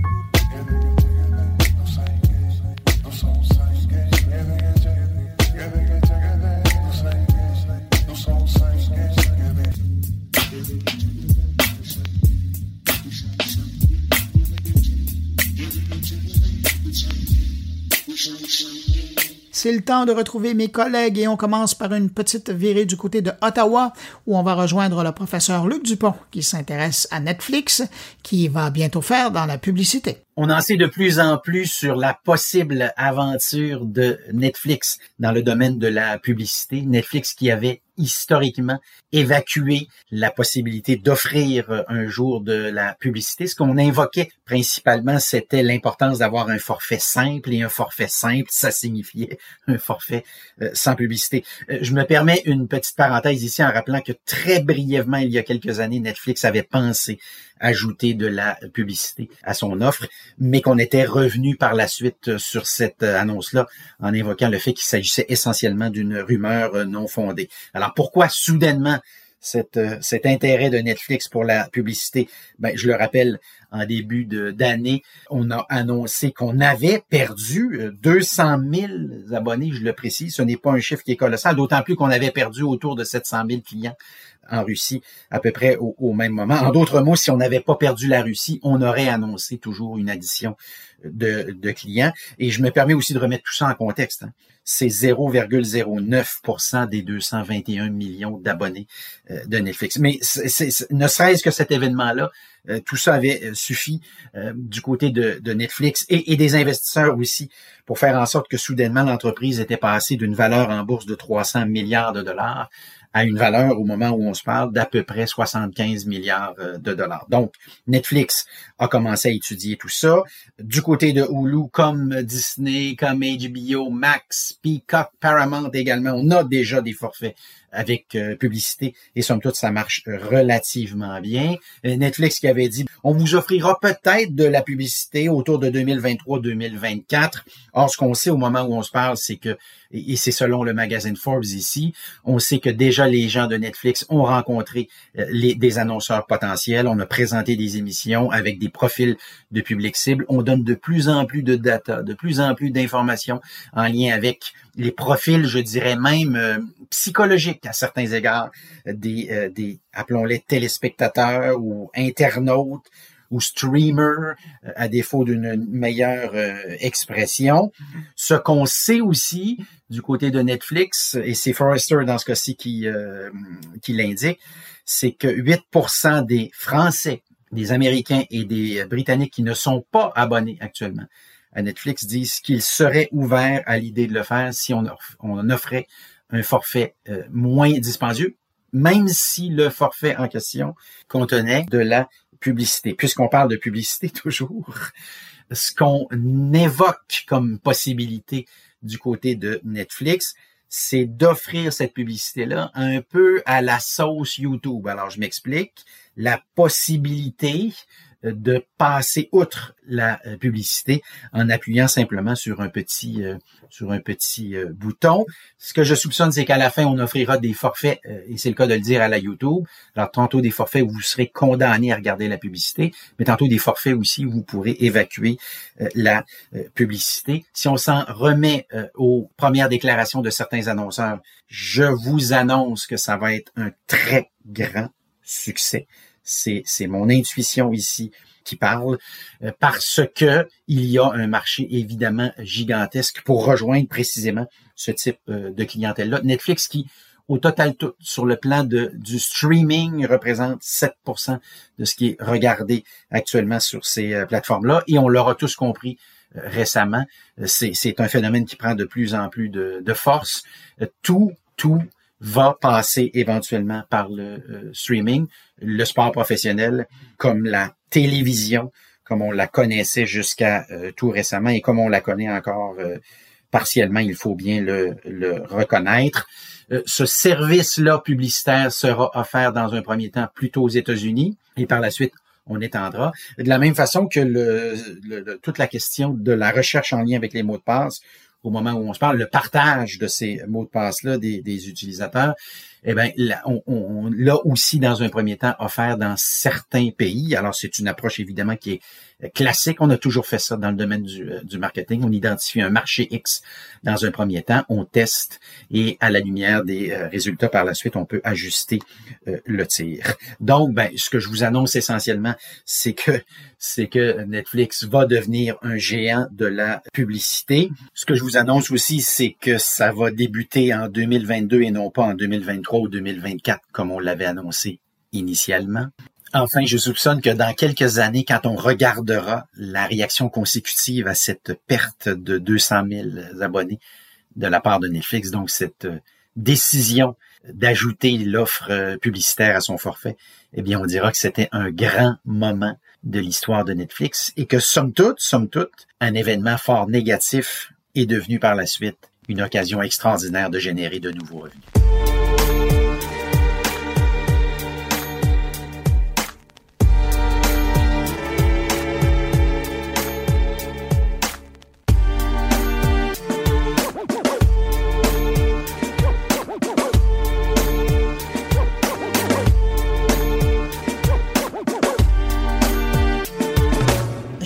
Speaker 1: C'est le temps de retrouver mes collègues et on commence par une petite virée du côté de Ottawa où on va rejoindre le professeur Luc Dupont qui s'intéresse à Netflix, qui va bientôt faire dans la publicité.
Speaker 5: On en sait de plus en plus sur la possible aventure de Netflix dans le domaine de la publicité. Netflix qui avait historiquement évacué la possibilité d'offrir un jour de la publicité. Ce qu'on invoquait principalement, c'était l'importance d'avoir un forfait simple, et un forfait simple, ça signifiait un forfait euh, sans publicité. Euh, je me permets une petite parenthèse ici en rappelant que très brièvement, il y a quelques années, Netflix avait pensé ajouter de la publicité à son offre, mais qu'on était revenu par la suite sur cette annonce-là en invoquant le fait qu'il s'agissait essentiellement d'une rumeur non fondée. Alors pourquoi soudainement cette, cet intérêt de Netflix pour la publicité? Ben, je le rappelle, en début de, d'année, on a annoncé qu'on avait perdu deux cent mille abonnés, je le précise. Ce n'est pas un chiffre qui est colossal, d'autant plus qu'on avait perdu autour de sept cent mille clients en Russie à peu près au, au même moment. En d'autres mots, si on n'avait pas perdu la Russie, on aurait annoncé toujours une addition de, de clients. Et je me permets aussi de remettre tout ça en contexte. Hein. C'est zéro virgule zéro neuf pour cent des deux cent vingt et un millions d'abonnés euh, de Netflix. Mais c'est, c'est, ne serait-ce que cet événement-là, euh, tout ça avait euh, suffi euh, du côté de, de Netflix et, et des investisseurs aussi pour faire en sorte que soudainement l'entreprise était passée d'une valeur en bourse de trois cents milliards de dollars à une valeur au moment où on se parle d'à peu près soixante-quinze milliards de dollars. Donc, Netflix a commencé à étudier tout ça. Du côté de Hulu, comme Disney, comme H B O Max, Peacock, Paramount également, on a déjà des forfaits avec euh, publicité et somme toute, ça marche relativement bien. Netflix qui avait dit, on vous offrira peut-être de la publicité autour de deux mille vingt-trois deux mille vingt-quatre. Or, ce qu'on sait au moment où on se parle, c'est que, et c'est selon le magazine Forbes ici, on sait que déjà les gens de Netflix ont rencontré les, des annonceurs potentiels. On a présenté des émissions avec des profils de public cible. On donne de plus en plus de data, de plus en plus d'informations en lien avec les profils, je dirais même euh, psychologiques à certains égards, des, euh, des appelons-les téléspectateurs ou internautes ou streamers, euh, à défaut d'une meilleure euh, expression. Ce qu'on sait aussi du côté de Netflix, et c'est Forrester dans ce cas-ci qui, euh, qui l'indique, c'est que huit pour cent des Français, des Américains et des Britanniques qui ne sont pas abonnés actuellement à Netflix disent qu'ils seraient ouverts à l'idée de le faire si on, on offrait un forfait euh, moins dispendieux, même si le forfait en question contenait de la publicité. Puisqu'on parle de publicité toujours, ce qu'on évoque comme possibilité du côté de Netflix, c'est d'offrir cette publicité-là un peu à la sauce YouTube. Alors, je m'explique. La possibilité de passer outre la publicité en appuyant simplement sur un petit euh, sur un petit euh, bouton. Ce que je soupçonne, c'est qu'à la fin, on offrira des forfaits, euh, et c'est le cas de le dire, à la YouTube. Alors, tantôt des forfaits où vous serez condamné à regarder la publicité, mais tantôt des forfaits aussi où vous pourrez évacuer euh, la euh, publicité. Si on s'en remet euh, aux premières déclarations de certains annonceurs, je vous annonce que ça va être un très grand succès. C'est, c'est mon intuition ici qui parle, euh, parce que il y a un marché évidemment gigantesque pour rejoindre précisément ce type euh, de clientèle-là. Netflix qui, au total tout, sur le plan de, du streaming, représente sept pour cent de ce qui est regardé actuellement sur ces euh, plateformes-là, et on l'aura tous compris euh, récemment. C'est, c'est un phénomène qui prend de plus en plus de, de force. Euh, tout, tout va passer éventuellement par le euh, streaming, le sport professionnel, comme la télévision, comme on la connaissait jusqu'à euh, tout récemment et comme on la connaît encore euh, partiellement, il faut bien le, le reconnaître. Euh, ce service-là publicitaire sera offert dans un premier temps plutôt aux États-Unis et par la suite, on étendra. De la même façon que le, le, le, toute la question de la recherche en lien avec les mots de passe, au moment où on se parle, le partage de ces mots de passe-là des, des utilisateurs, eh bien, là, on, on l'a aussi dans un premier temps offert dans certains pays. Alors, c'est une approche évidemment qui est classique. On a toujours fait ça dans le domaine du, du marketing. On identifie un marché X dans un premier temps, on teste et à la lumière des euh, résultats par la suite, on peut ajuster euh, le tir. Donc, ben, ce que je vous annonce essentiellement, c'est que c'est que Netflix va devenir un géant de la publicité. Ce que je vous annonce aussi, c'est que ça va débuter en deux mille vingt-deux et non pas en deux mille vingt-trois ou deux mille vingt-quatre comme on l'avait annoncé initialement. Enfin, je soupçonne que dans quelques années, quand on regardera la réaction consécutive à cette perte de deux cent mille abonnés de la part de Netflix, donc cette décision d'ajouter l'offre publicitaire à son forfait, eh bien, on dira que c'était un grand moment de l'histoire de Netflix et que, somme toute, somme toute, un événement fort négatif est devenu par la suite une occasion extraordinaire de générer de nouveaux revenus.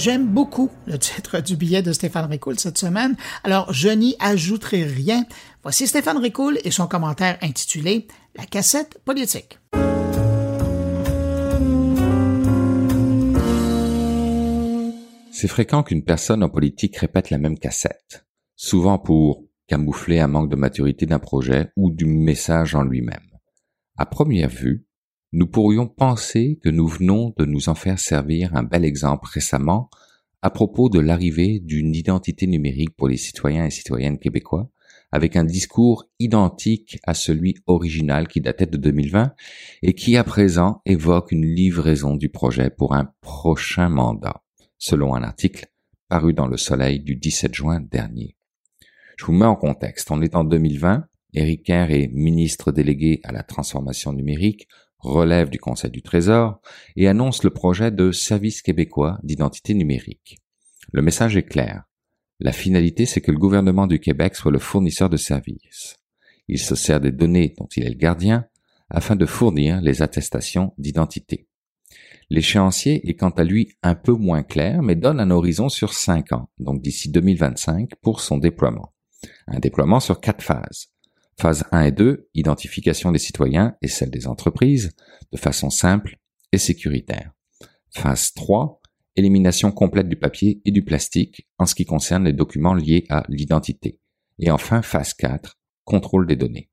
Speaker 1: J'aime beaucoup le titre du billet de Stéphane Ricoul cette semaine, alors je n'y ajouterai rien. Voici Stéphane Ricoul et son commentaire intitulé « La cassette politique ».
Speaker 6: C'est fréquent qu'une personne en politique répète la même cassette, souvent pour camoufler un manque de maturité d'un projet ou du message en lui-même. À première vue, nous pourrions penser que nous venons de nous en faire servir un bel exemple récemment à propos de l'arrivée d'une identité numérique pour les citoyens et citoyennes québécois, avec un discours identique à celui original qui datait de deux mille vingt et qui à présent évoque une livraison du projet pour un prochain mandat, selon un article paru dans Le Soleil du dix-sept juin dernier. Je vous mets en contexte. On est en deux mille vingt, Éric Kerr est ministre délégué à la transformation numérique, relève du Conseil du Trésor et annonce le projet de service québécois d'identité numérique. Le message est clair. La finalité, c'est que le gouvernement du Québec soit le fournisseur de services. Il se sert des données dont il est le gardien afin de fournir les attestations d'identité. L'échéancier est quant à lui un peu moins clair, mais donne un horizon sur cinq ans, donc d'ici deux mille vingt-cinq, pour son déploiement. Un déploiement sur quatre phases. Phase un et deux, identification des citoyens et celle des entreprises, de façon simple et sécuritaire. Phase trois, élimination complète du papier et du plastique en ce qui concerne les documents liés à l'identité. Et enfin, phase quatre, contrôle des données.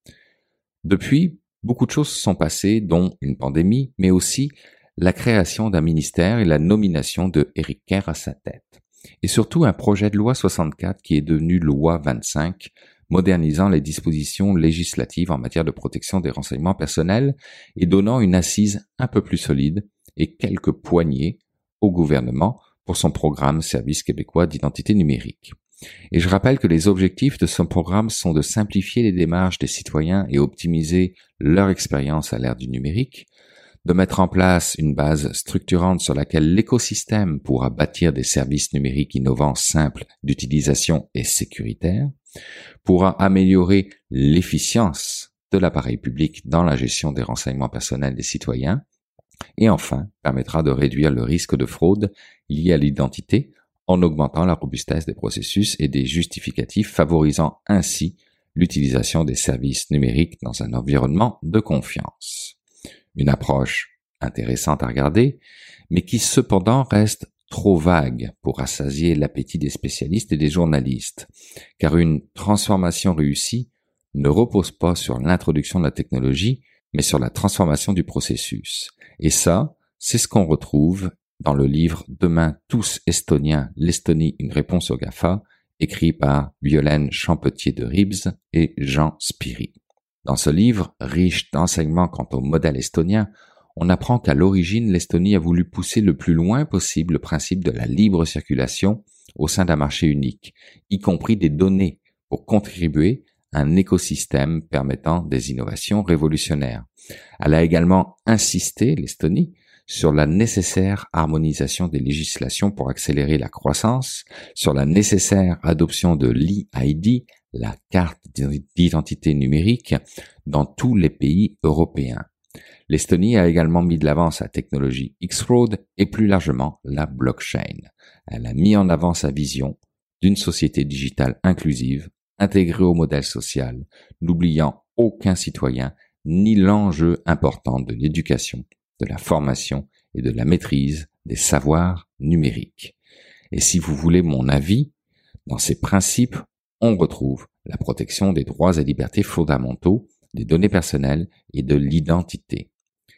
Speaker 6: Depuis, beaucoup de choses se sont passées, dont une pandémie, mais aussi la création d'un ministère et la nomination de Éric Kerr à sa tête. Et surtout un projet de loi soixante-quatre qui est devenu loi vingt-cinq, modernisant les dispositions législatives en matière de protection des renseignements personnels et donnant une assise un peu plus solide et quelques poignées au gouvernement pour son programme Service québécois d'identité numérique. Et je rappelle que les objectifs de ce programme sont de simplifier les démarches des citoyens et optimiser leur expérience à l'ère du numérique, de mettre en place une base structurante sur laquelle l'écosystème pourra bâtir des services numériques innovants, simples d'utilisation et sécuritaires, pourra améliorer l'efficience de l'appareil public dans la gestion des renseignements personnels des citoyens, et enfin permettra de réduire le risque de fraude lié à l'identité en augmentant la robustesse des processus et des justificatifs, favorisant ainsi l'utilisation des services numériques dans un environnement de confiance. Une approche intéressante à regarder, mais qui cependant reste trop vague pour rassasier l'appétit des spécialistes et des journalistes, car une transformation réussie ne repose pas sur l'introduction de la technologie, mais sur la transformation du processus. Et ça, c'est ce qu'on retrouve dans le livre « Demain tous estoniens, l'Estonie, une réponse au GAFA », écrit par Violaine Champetier de Ribes et Jean Spiri. Dans ce livre, riche d'enseignements quant au modèle estonien, on apprend qu'à l'origine, l'Estonie a voulu pousser le plus loin possible le principe de la libre circulation au sein d'un marché unique, y compris des données, pour contribuer à un écosystème permettant des innovations révolutionnaires. Elle a également insisté, l'Estonie, sur la nécessaire harmonisation des législations pour accélérer la croissance, sur la nécessaire adoption de l'E I D, la carte d'identité numérique, dans tous les pays européens. L'Estonie a également mis de l'avant sa technologie X-Road et plus largement la blockchain. Elle a mis en avant sa vision d'une société digitale inclusive, intégrée au modèle social, n'oubliant aucun citoyen ni l'enjeu important de l'éducation, de la formation et de la maîtrise des savoirs numériques. Et si vous voulez mon avis, dans ces principes, on retrouve la protection des droits et libertés fondamentaux, des données personnelles et de l'identité.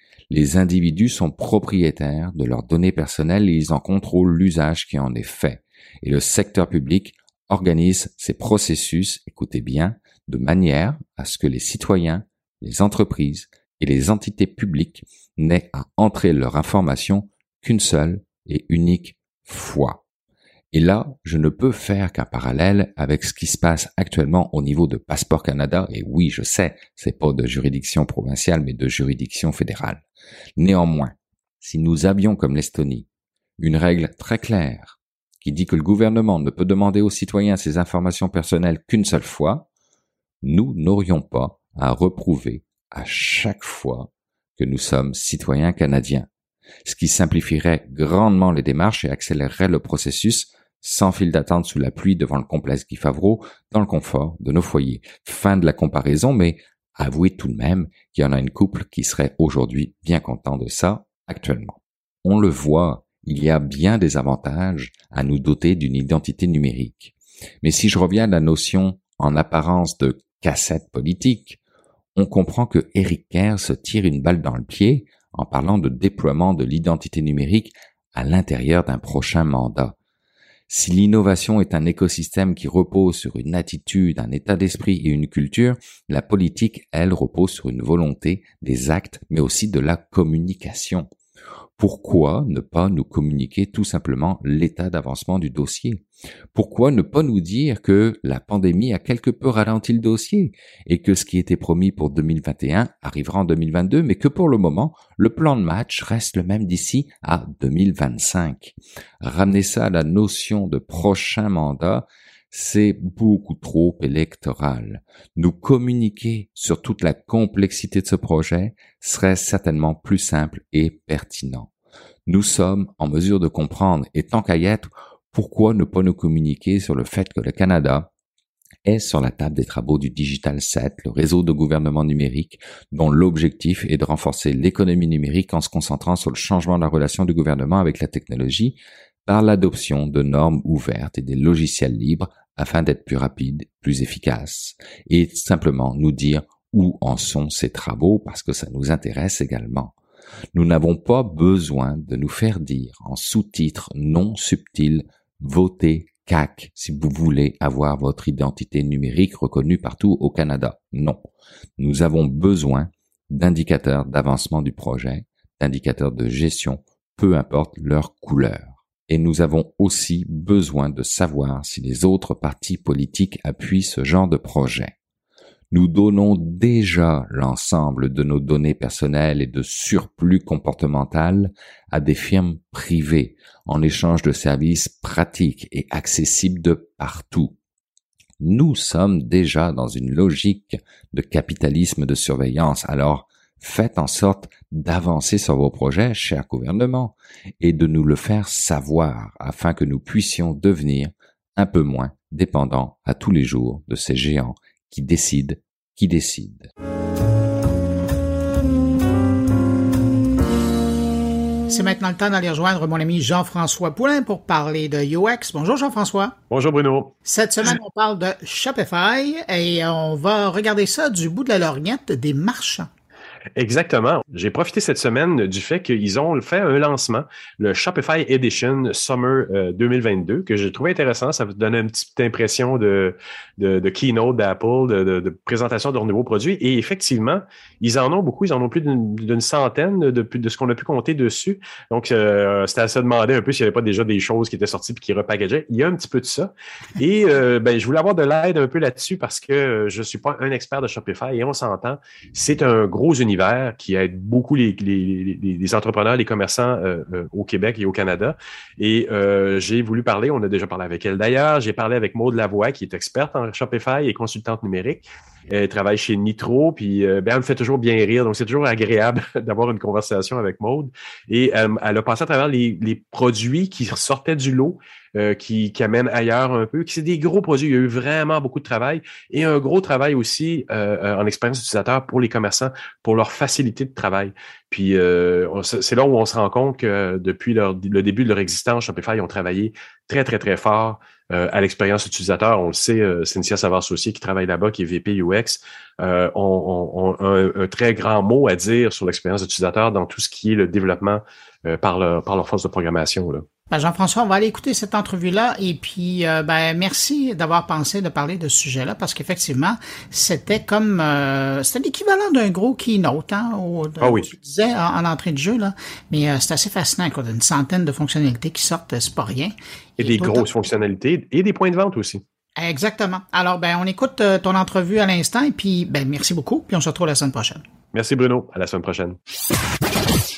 Speaker 6: Les individus sont propriétaires de leurs données personnelles et ils en contrôlent l'usage qui en est fait. Et le secteur public organise ces processus, écoutez bien, de manière à ce que les citoyens, les entreprises et les entités publiques n'aient à entrer leur information qu'une seule et unique fois. Et là, je ne peux faire qu'un parallèle avec ce qui se passe actuellement au niveau de Passeport Canada, et oui, je sais, c'est pas de juridiction provinciale, mais de juridiction fédérale. Néanmoins, si nous avions comme l'Estonie une règle très claire qui dit que le gouvernement ne peut demander aux citoyens ces informations personnelles qu'une seule fois, nous n'aurions pas à reprouver à chaque fois que nous sommes citoyens canadiens. ce qui simplifierait grandement les démarches et accélérerait le processus sans file d'attente sous la pluie devant le complexe Guy Favreau, dans le confort de nos foyers. Fin de la comparaison, mais avouez tout de même qu'il y en a une couple qui serait aujourd'hui bien content de ça actuellement. On le voit, il y a bien des avantages à nous doter d'une identité numérique. Mais si je reviens à la notion en apparence de cassette politique, on comprend que Éric Kerr se tire une balle dans le pied en parlant de déploiement de l'identité numérique à l'intérieur d'un prochain mandat. Si l'innovation est un écosystème qui repose sur une attitude, un état d'esprit et une culture, la politique, elle, repose sur une volonté, des actes, mais aussi de la communication. Pourquoi ne pas nous communiquer tout simplement l'état d'avancement du dossier? Pourquoi ne pas nous dire que la pandémie a quelque peu ralenti le dossier et que ce qui était promis pour deux mille vingt et un arrivera en deux mille vingt-deux, mais que pour le moment, le plan de match reste le même d'ici à deux mille vingt-cinq? Ramener ça à la notion de prochain mandat, c'est beaucoup trop électoral. Nous communiquer sur toute la complexité de ce projet serait certainement plus simple et pertinent. Nous sommes en mesure de comprendre, et tant qu'à y être, pourquoi ne pas nous communiquer sur le fait que le Canada est sur la table des travaux du Digital sept, le réseau de gouvernement numérique, dont l'objectif est de renforcer l'économie numérique en se concentrant sur le changement de la relation du gouvernement avec la technologie, par l'adoption de normes ouvertes et des logiciels libres afin d'être plus rapides, plus efficaces, et simplement nous dire où en sont ces travaux parce que ça nous intéresse également. Nous n'avons pas besoin de nous faire dire en sous-titres non subtils « Votez C A Q si vous voulez avoir votre identité numérique reconnue partout au Canada ». Non, nous avons besoin d'indicateurs d'avancement du projet, d'indicateurs de gestion, peu importe leur couleur. Et nous avons aussi besoin de savoir si les autres partis politiques appuient ce genre de projet. Nous donnons déjà l'ensemble de nos données personnelles et de surplus comportemental à des firmes privées en échange de services pratiques et accessibles de partout. Nous sommes déjà dans une logique de capitalisme de surveillance, alors faites en sorte d'avancer sur vos projets, cher gouvernement, et de nous le faire savoir afin que nous puissions devenir un peu moins dépendants à tous les jours de ces géants qui décident, qui décident.
Speaker 1: C'est maintenant le temps d'aller rejoindre mon ami Jean-François Poulin pour parler de U X. Bonjour Jean-François.
Speaker 7: Bonjour Bruno.
Speaker 1: Cette semaine, on parle de Shopify et on va regarder ça du bout de la lorgnette des marchands.
Speaker 7: Exactement. J'ai profité cette semaine du fait qu'ils ont fait un lancement, le Shopify Edition Summer euh, deux mille vingt-deux, que j'ai trouvé intéressant. Ça vous donne une petite impression de, de, de keynote d'Apple, de, de, de présentation de leurs nouveaux produits. Et effectivement, ils en ont beaucoup. Ils en ont plus d'une, d'une centaine de, de ce qu'on a pu compter dessus. Donc, euh, c'était à se demander un peu s'il n'y avait pas déjà des choses qui étaient sorties et qui repackageaient. Il y a un petit peu de ça. Et euh, ben, je voulais avoir de l'aide un peu là-dessus parce que je ne suis pas un expert de Shopify et on s'entend. C'est un gros univers qui aide beaucoup les, les, les, les entrepreneurs, les commerçants euh, euh, au Québec et au Canada. Et euh, j'ai voulu parler, on a déjà parlé avec elle d'ailleurs, j'ai parlé avec Maude Lavoie, qui est experte en Shopify et consultante numérique. Elle travaille chez Nitro, puis euh, ben, elle me fait toujours bien rire, donc c'est toujours agréable d'avoir une conversation avec Maude. Et euh, elle a passé à travers les, les produits qui sortaient du lot, euh, qui, qui amènent ailleurs un peu, qui c'est des gros produits. Il y a eu vraiment beaucoup de travail et un gros travail aussi euh, en expérience utilisateur pour les commerçants, pour leur facilité de travail. Puis euh, on, c'est là où on se rend compte que depuis leur, le début de leur existence, Shopify ils ont travaillé très, très, très fort euh, à l'expérience utilisateur. On le sait, euh, Cynthia Savard-Saucier qui travaille là-bas, qui est V P U X, euh, ont, ont, ont un, un très grand mot à dire sur l'expérience utilisateur dans tout ce qui est le développement euh, par, leur, par leur force de programmation, là.
Speaker 1: Ben Jean-François, on va aller écouter cette entrevue-là et puis euh, ben merci d'avoir pensé de parler de ce sujet-là parce qu'effectivement, c'était comme euh, c'était l'équivalent d'un gros keynote, hein, au, de,
Speaker 7: ah oui.
Speaker 1: tu disais en, en entrée de jeu, là. Mais euh, c'est assez fascinant, quoi, d'une centaine de fonctionnalités qui sortent, c'est pas rien.
Speaker 7: Et, et des grosses fonctionnalités et des points de vente aussi.
Speaker 1: Exactement. Alors, ben on écoute euh, ton entrevue à l'instant et puis ben merci beaucoup, puis on se retrouve la semaine prochaine.
Speaker 7: Merci Bruno, à la semaine prochaine.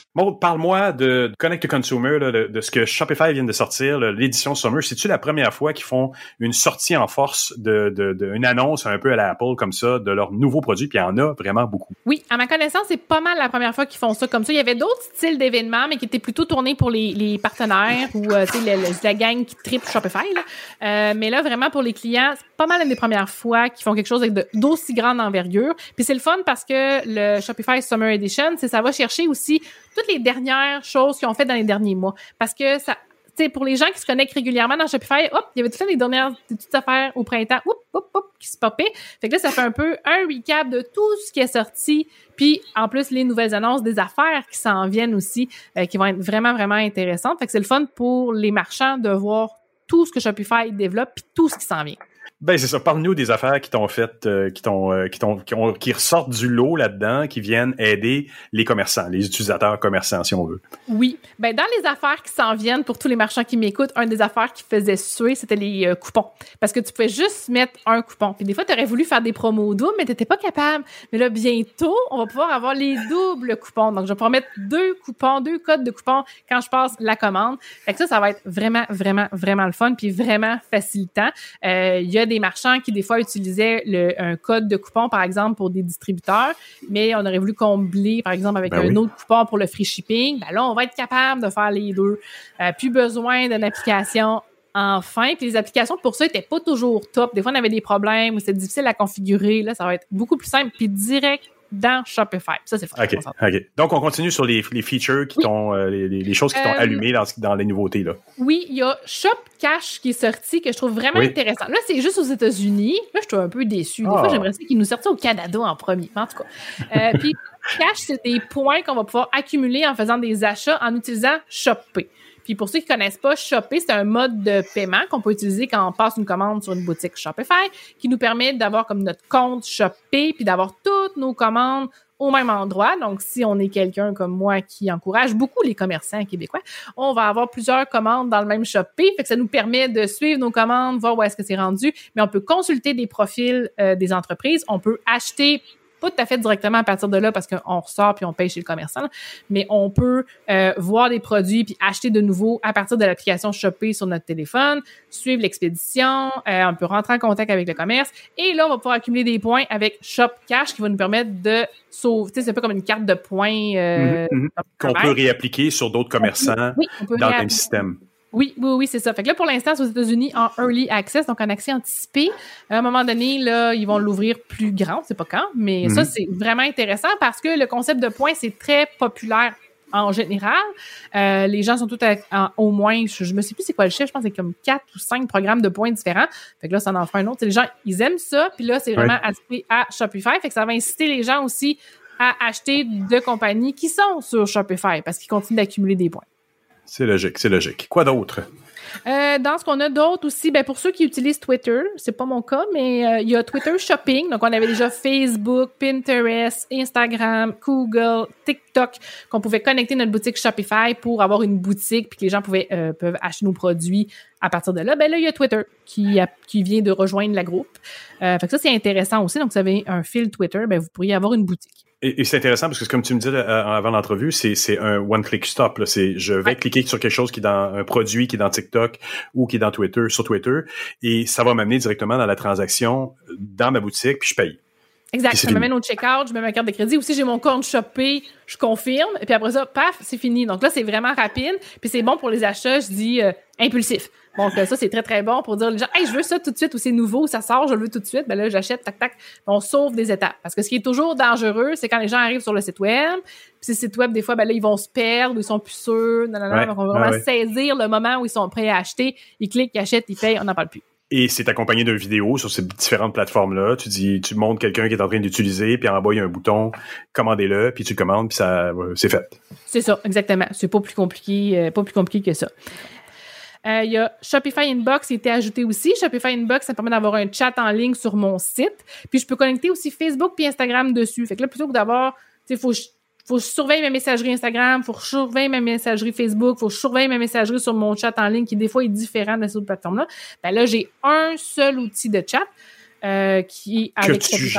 Speaker 7: Bon, parle-moi de Connect to Consumer, là, de, de ce que Shopify vient de sortir, là, l'édition Summer. C'est-tu la première fois qu'ils font une sortie en force de, de, de une annonce un peu à la Apple comme ça de leurs nouveaux produits, puis il y en a vraiment beaucoup.
Speaker 8: Oui, à ma connaissance, c'est pas mal la première fois qu'ils font ça comme ça. Il y avait d'autres styles d'événements, mais qui étaient plutôt tournés pour les, les partenaires ou euh, tu sais, le, le, la gang qui tripe Shopify. Là. Euh, mais là, vraiment, pour les clients, c'est pas mal une des premières fois qu'ils font quelque chose avec de, d'aussi grande envergure. Puis c'est le fun parce que le Shopify Summer Edition, c'est ça va chercher aussi toutes les dernières choses qu'ils ont faites dans les derniers mois. Parce que ça, tu sais, pour les gens qui se connectent régulièrement dans Shopify, hop, il y avait toutes les dernières des petites affaires au printemps, hop, hop, hop, qui se popaient. Fait que là, ça fait un peu un recap de tout ce qui est sorti. Puis, en plus, les nouvelles annonces des affaires qui s'en viennent aussi, euh, qui vont être vraiment, vraiment intéressantes. Fait que c'est le fun pour les marchands de voir tout ce que Shopify développe puis tout ce qui s'en vient.
Speaker 7: Ben c'est ça. Parle-nous des affaires qui t'ont fait, euh, qui t'ont, euh, qui t'ont, qui, ont, qui ressortent du lot là-dedans, qui viennent aider les commerçants, les utilisateurs commerçants, si on veut.
Speaker 8: Oui. Ben dans les affaires qui s'en viennent, pour tous les marchands qui m'écoutent, un des affaires qui faisait suer, c'était les euh, coupons, parce que tu pouvais juste mettre un coupon. Puis des fois, tu aurais voulu faire des promos doubles, mais t'étais pas capable. Mais là, bientôt, on va pouvoir avoir les doubles coupons. Donc, je vais pouvoir mettre deux coupons, deux codes de coupons quand je passe la commande. Fait que ça, ça va être vraiment, vraiment, vraiment le fun, puis vraiment facilitant. Euh, il y a des marchands qui, des fois, utilisaient le, un code de coupon, par exemple, pour des distributeurs, mais on aurait voulu combler, par exemple, avec ben un oui. autre coupon pour le free shipping. Ben là, on va être capable de faire les deux. Euh, plus besoin d'une application enfin. Puis les applications, pour ça, n'étaient pas toujours top. Des fois, on avait des problèmes ou c'était difficile à configurer. Là, ça va être beaucoup plus simple puis direct dans Shopify. Ça, c'est fun.
Speaker 7: OK. OK. Donc, on continue sur les, les features qui oui. t'ont, euh, les, les choses qui t'ont euh, allumées dans, dans les nouveautés, là.
Speaker 8: Oui, il y a Shop Cash qui est sorti, que je trouve vraiment oui. intéressant. Là, c'est juste aux États-Unis. Là, je suis un peu déçue. Des oh. fois, j'aimerais ça qu'ils nous sortent au Canada en premier. En tout cas. Euh, puis, Cash, c'est des points qu'on va pouvoir accumuler en faisant des achats en utilisant Shopee. Puis pour ceux qui connaissent pas, Shopee, c'est un mode de paiement qu'on peut utiliser quand on passe une commande sur une boutique Shopify, qui nous permet d'avoir comme notre compte Shopee, puis d'avoir toutes nos commandes au même endroit. Donc, si on est quelqu'un comme moi qui encourage beaucoup les commerçants québécois, on va avoir plusieurs commandes dans le même Shopee. Fait que ça nous permet de suivre nos commandes, voir où est-ce que c'est rendu. Mais on peut consulter des profils euh, des entreprises. On peut acheter pas tout à fait directement à partir de là parce qu'on ressort puis on paye chez le commerçant, mais on peut euh, voir des produits puis acheter de nouveau à partir de l'application Shopee sur notre téléphone, suivre l'expédition, euh, on peut rentrer en contact avec le commerce et là, on va pouvoir accumuler des points avec Shop Cash qui va nous permettre de sauver, tu sais, c'est un peu comme une carte de points euh,
Speaker 7: mm-hmm. qu'on peut réappliquer sur d'autres commerçants
Speaker 8: oui, on peut
Speaker 7: dans le même système.
Speaker 8: Oui, oui, oui, c'est ça. Fait que là, pour l'instant, c'est aux États-Unis en Early Access, donc en accès anticipé. À un moment donné, là, ils vont l'ouvrir plus grand, c'est pas quand, mais mm-hmm. ça, c'est vraiment intéressant parce que le concept de points, c'est très populaire en général. Euh, les gens sont tous à, à, au moins, je, je me sais plus c'est quoi le chiffre, je pense que c'est comme quatre ou cinq programmes de points différents. Fait que là, ça en fera un autre. T'sais, les gens, ils aiment ça, puis là, c'est vraiment ouais. attiré à Shopify. Fait que ça va inciter les gens aussi à acheter de compagnies qui sont sur Shopify parce qu'ils continuent d'accumuler des points.
Speaker 7: C'est logique, c'est logique. Quoi d'autre?
Speaker 8: Euh, dans ce qu'on a d'autre aussi, ben pour ceux qui utilisent Twitter, c'est pas mon cas, mais euh, il y a Twitter Shopping. Donc, on avait déjà Facebook, Pinterest, Instagram, Google, TikTok, qu'on pouvait connecter notre boutique Shopify pour avoir une boutique puis que les gens pouvaient euh, peuvent acheter nos produits à partir de là. Ben là, il y a Twitter qui, a, qui vient de rejoindre la groupe. Euh, fait que ça, c'est intéressant aussi. Donc, vous avez un fil Twitter, ben vous pourriez avoir une boutique.
Speaker 7: Et, et c'est intéressant parce que comme tu me disais euh, avant l'entrevue, c'est c'est un one-click stop. Là. C'est je vais ouais. cliquer sur quelque chose qui est dans un produit qui est dans TikTok ou qui est dans Twitter, sur Twitter, et ça va m'amener directement dans la transaction dans ma boutique, puis je paye.
Speaker 8: Exact. Ça m'amène au checkout, je mets ma carte de crédit. Aussi, j'ai mon compte Shopee, je confirme, et puis après ça, paf, c'est fini. Donc là, c'est vraiment rapide, puis c'est bon pour les achats, je dis euh, impulsifs. Donc ça, c'est très, très bon pour dire aux gens, hey, je veux ça tout de suite, ou c'est nouveau, ça sort, je le veux tout de suite. Ben là, j'achète, tac, tac. On sauve des étapes. Parce que ce qui est toujours dangereux, c'est quand les gens arrivent sur le site web, puis ces sites web, des fois, ben là, ils vont se perdre, ils sont plus sûrs, non, non, non.
Speaker 7: Ouais,
Speaker 8: Donc, on va vraiment
Speaker 7: ouais.
Speaker 8: saisir le moment où ils sont prêts à acheter. Ils cliquent, ils achètent, ils payent, on n'en parle plus.
Speaker 7: Et c'est accompagné d'une vidéo sur ces différentes plateformes-là. Tu dis, tu montres quelqu'un qui est en train d'utiliser, puis en bas, il y a un bouton, commandez-le, puis tu commandes, puis ça, c'est fait.
Speaker 8: C'est ça, exactement. C'est pas plus compliqué, euh, pas plus compliqué que ça. Il euh, y a Shopify Inbox qui a été ajouté aussi. Shopify Inbox, ça permet d'avoir un chat en ligne sur mon site. Puis je peux connecter aussi Facebook puis Instagram dessus. Fait que là, plutôt que d'avoir, tu sais, faut faut que je surveille ma messagerie Instagram, faut que je surveille ma messagerie Facebook, faut que je surveille ma messagerie sur mon chat en ligne qui, des fois, est différent de ces autres plateformes-là. Ben là, j'ai un seul outil de chat euh, qui est avec
Speaker 7: que tu gères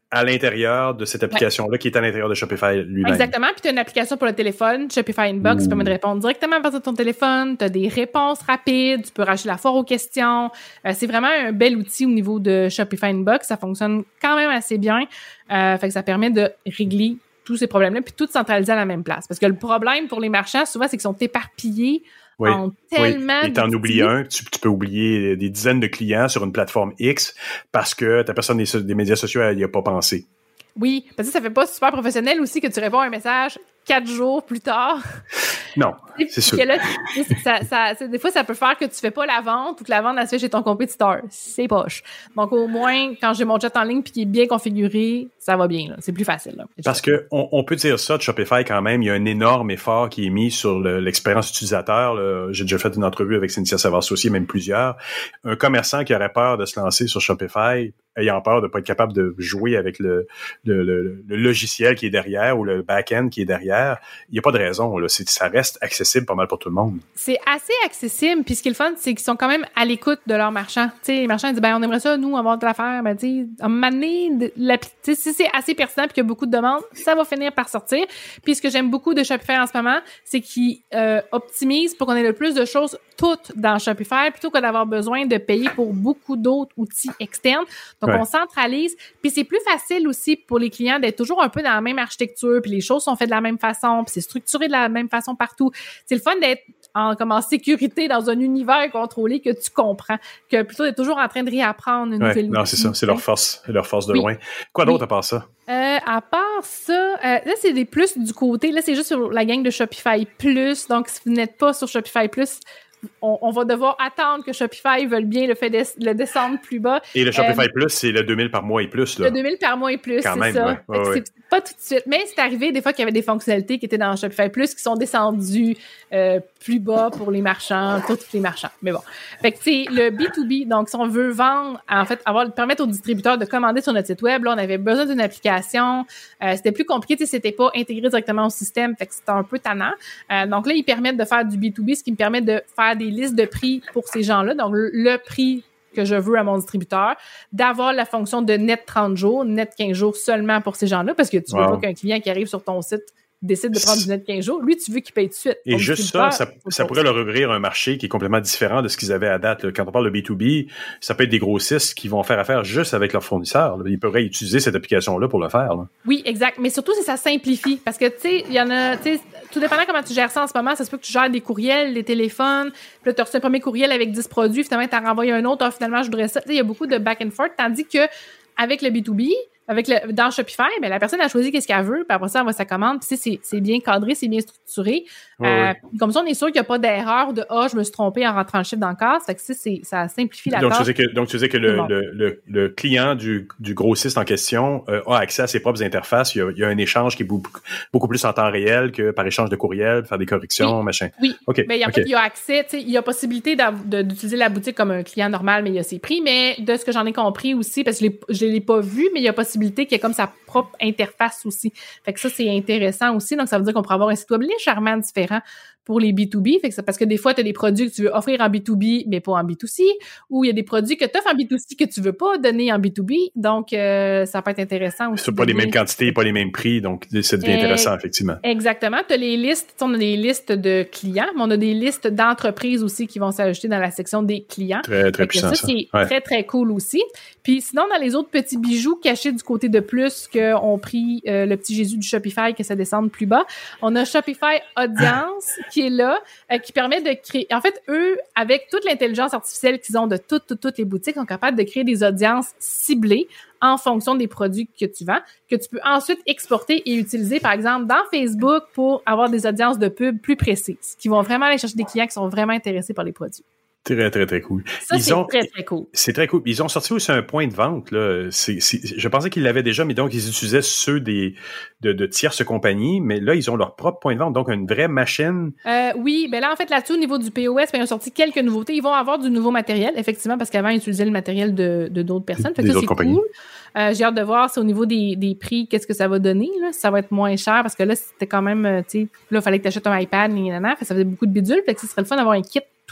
Speaker 7: à l'intérieur de cette application-là ouais. qui est à l'intérieur de Shopify lui-même.
Speaker 8: Exactement. Puis tu as une application pour le téléphone, Shopify Inbox, qui permet de répondre directement à partir de ton téléphone. Tu as des réponses rapides. Tu peux rajouter la foire aux questions. Euh, c'est vraiment un bel outil au niveau de Shopify Inbox. Ça fonctionne quand même assez bien. Euh, fait que ça permet de régler tous ces problèmes-là puis tout centraliser à la même place. Parce que le problème pour les marchands, souvent, c'est qu'ils sont éparpillés
Speaker 7: oui,
Speaker 8: en tellement
Speaker 7: oui. Et t'en oublies un, tu, tu peux oublier des dizaines de clients sur une plateforme X parce que ta personne des, des médias sociaux, elle n'y a pas pensé.
Speaker 8: Oui, parce que ça fait pas super professionnel aussi que tu réponds à un message quatre jours plus tard.
Speaker 7: Non, c'est sûr.
Speaker 8: Là, ça, ça, des fois, ça peut faire que tu fais pas la vente ou que la vente, elle se fait chez ton compétiteur. C'est poche. Donc, au moins, quand j'ai mon chat en ligne puis qu'il est bien configuré, ça va bien. Là. C'est plus facile. Là.
Speaker 7: Parce que on, on peut dire ça de Shopify quand même. Il y a un énorme effort qui est mis sur le, l'expérience utilisateur. Là. J'ai déjà fait une entrevue avec Cynthia Savard-Saucier, même plusieurs. Un commerçant qui aurait peur de se lancer sur Shopify, ayant peur de pas être capable de jouer avec le, le, le, le logiciel qui est derrière ou le back-end qui est derrière, il n'y a pas de raison. Là. C'est, ça reste accessible pas mal pour tout le monde.
Speaker 8: C'est assez accessible. Puis ce qui est le fun, c'est qu'ils sont quand même à l'écoute de leurs marchands. Tu sais, les marchands disent, ben on aimerait ça, nous, avoir de l'affaire. Ben, tu sais, à un moment donné, si c'est assez pertinent et qu'il y a beaucoup de demandes, ça va finir par sortir. Puis ce que j'aime beaucoup de Shopify en ce moment, c'est qu'ils euh, optimisent pour qu'on ait le plus de choses toutes dans Shopify plutôt que d'avoir besoin de payer pour beaucoup d'autres outils externes. Donc, ouais. on centralise. Puis c'est plus facile aussi pour les clients d'être toujours un peu dans la même architecture, puis les choses sont faites de la même façon, puis c'est structuré de la même façon partout. C'est le fun d'être en, comme en sécurité dans un univers contrôlé que tu comprends, que plutôt d'être toujours en train de réapprendre une
Speaker 7: ouais,
Speaker 8: nouvelle
Speaker 7: non,
Speaker 8: outil.
Speaker 7: c'est ça. C'est leur force. Leur force de
Speaker 8: oui.
Speaker 7: loin. Quoi d'autre
Speaker 8: oui.
Speaker 7: à part ça?
Speaker 8: Euh, à part ça, euh, là, c'est des plus du côté. Là, c'est juste sur la gang de Shopify Plus. Donc, si vous n'êtes pas sur Shopify Plus, On, on va devoir attendre que Shopify veuille bien le fait des, le descendre plus bas.
Speaker 7: Et le Shopify
Speaker 8: euh,
Speaker 7: Plus, c'est le deux mille par mois et plus. Là.
Speaker 8: Le deux mille par mois et plus,
Speaker 7: Quand
Speaker 8: c'est
Speaker 7: même,
Speaker 8: ça.
Speaker 7: Ouais, ouais, ouais.
Speaker 8: C'est pas tout de suite. Mais c'est arrivé des fois qu'il y avait des fonctionnalités qui étaient dans Shopify Plus qui sont descendues euh, plus bas pour les marchands, pour tous les marchands. Mais bon. Fait que c'est le B deux B. Donc, si on veut vendre, en fait, avoir permettre aux distributeurs de commander sur notre site web, là, on avait besoin d'une application. Euh, c'était plus compliqué, tu sais, c'était pas intégré directement au système. Fait que c'était un peu tannant. Euh, donc là, ils permettent de faire du B deux B, ce qui me permet de faire des listes de prix pour ces gens-là. Donc, le prix que je veux à mon distributeur, d'avoir la fonction de net trente jours, net quinze jours seulement pour ces gens-là, parce que tu wow. veux pas qu'un client qui arrive sur ton site décide de prendre du net quinze jours. Lui, tu veux qu'il paye tout de suite.
Speaker 7: Et juste ça, ça, ça pourrait leur ouvrir un marché qui est complètement différent de ce qu'ils avaient à date. Quand on parle de B deux B, ça peut être des grossistes qui vont faire affaire juste avec leurs fournisseurs. Ils pourraient utiliser cette application-là pour le faire. Là.
Speaker 8: Oui, exact. Mais surtout, c'est ça simplifie. Parce que, tu sais, il y en a, tu sais, tout dépendant comment tu gères ça en ce moment, ça se peut que tu gères des courriels, des téléphones, puis là, tu as reçu un premier courriel avec dix produits, finalement, tu as renvoyé un autre, ah, finalement, je voudrais ça. Tu sais, il y a beaucoup de back and forth, tandis que avec le B deux B, avec le, dans Shopify, ben, la personne a choisi qu'est-ce qu'elle veut, puis après ça, elle va sa commande, puis c'est, c'est bien cadré, c'est bien structuré.
Speaker 7: Oui,
Speaker 8: euh,
Speaker 7: oui.
Speaker 8: Comme ça, on est sûr qu'il n'y a pas d'erreur de « Ah, je me suis trompé en rentrant le chiffre dans le casse ». Fait que c'est, c'est, ça simplifie la
Speaker 7: donc,
Speaker 8: tâche.
Speaker 7: Tu que, donc, tu disais que le, bon. le, le, le client du, du grossiste en question euh, a accès à ses propres interfaces. Il y a, il y a un échange qui est beaucoup, beaucoup plus en temps réel que par échange de courriel, faire des corrections,
Speaker 8: oui.
Speaker 7: machin.
Speaker 8: Oui,
Speaker 7: okay.
Speaker 8: ben, en
Speaker 7: okay.
Speaker 8: fait, il y a accès, tu sais, il y a possibilité de, d'utiliser la boutique comme un client normal, mais il y a ses prix. Mais de ce que j'en ai compris aussi, parce que je ne l'ai pas vu, mais il y a possibilité qu'il y ait comme sa propre interface aussi. Fait que ça, c'est intéressant aussi. Donc, ça veut dire qu'on pourrait avoir un site web légèrement différent pour les B deux B. Fait que ça, parce que des fois, tu as des produits que tu veux offrir en B deux B, mais pas en B deux C, ou il y a des produits que tu offres en B deux C que tu veux pas donner en B deux B. Donc, euh, ça peut être intéressant aussi.
Speaker 7: C'est pas les mêmes quantités, pas les mêmes prix, donc ça devient intéressant, effectivement.
Speaker 8: Exactement. Tu as les listes, on a des listes de clients, mais on a des listes d'entreprises aussi qui vont s'ajouter dans la section des clients.
Speaker 7: Très, très puissant,
Speaker 8: ça.
Speaker 7: Ça,
Speaker 8: c'est
Speaker 7: ouais.
Speaker 8: très, très cool aussi. Puis sinon, dans les autres petits bijoux cachés du côté de plus qu'on pris euh, le petit Jésus du Shopify, que ça descende plus bas, on a Shopify Audience qui est là, euh, qui permet de créer... En fait, eux, avec toute l'intelligence artificielle qu'ils ont de toutes, toutes, toutes les boutiques, sont capables de créer des audiences ciblées en fonction des produits que tu vends, que tu peux ensuite exporter et utiliser, par exemple, dans Facebook pour avoir des audiences de pub plus précises, qui vont vraiment aller chercher des clients qui sont vraiment intéressés par les produits.
Speaker 7: Très, très, très cool.
Speaker 8: Ça,
Speaker 7: Ils
Speaker 8: c'est
Speaker 7: ont,
Speaker 8: très, très cool.
Speaker 7: C'est très cool. Ils ont sorti aussi un point de vente, là. C'est, c'est, je pensais qu'ils l'avaient déjà, mais donc, ils utilisaient ceux des, de, de tierces compagnies, mais là, ils ont leur propre point de vente, donc une vraie machine.
Speaker 8: Euh, oui, ben là, en fait, là-dessus, au niveau du P O S, ben, ils ont sorti quelques nouveautés. Ils vont avoir du nouveau matériel, effectivement, parce qu'avant, ils utilisaient le matériel de, de d'autres personnes. Fait que
Speaker 7: des
Speaker 8: ça,
Speaker 7: autres
Speaker 8: c'est
Speaker 7: compagnies.
Speaker 8: Cool. Euh, j'ai hâte de voir, c'est au niveau des, des prix, qu'est-ce que ça va donner, là. Ça va être moins cher, parce que là, c'était quand même, tu sais, là, il fallait que tu achètes un iPad, nanana, fait que ça faisait beaucoup de bidules, fait que ce serait le fun d'avoir un kit tout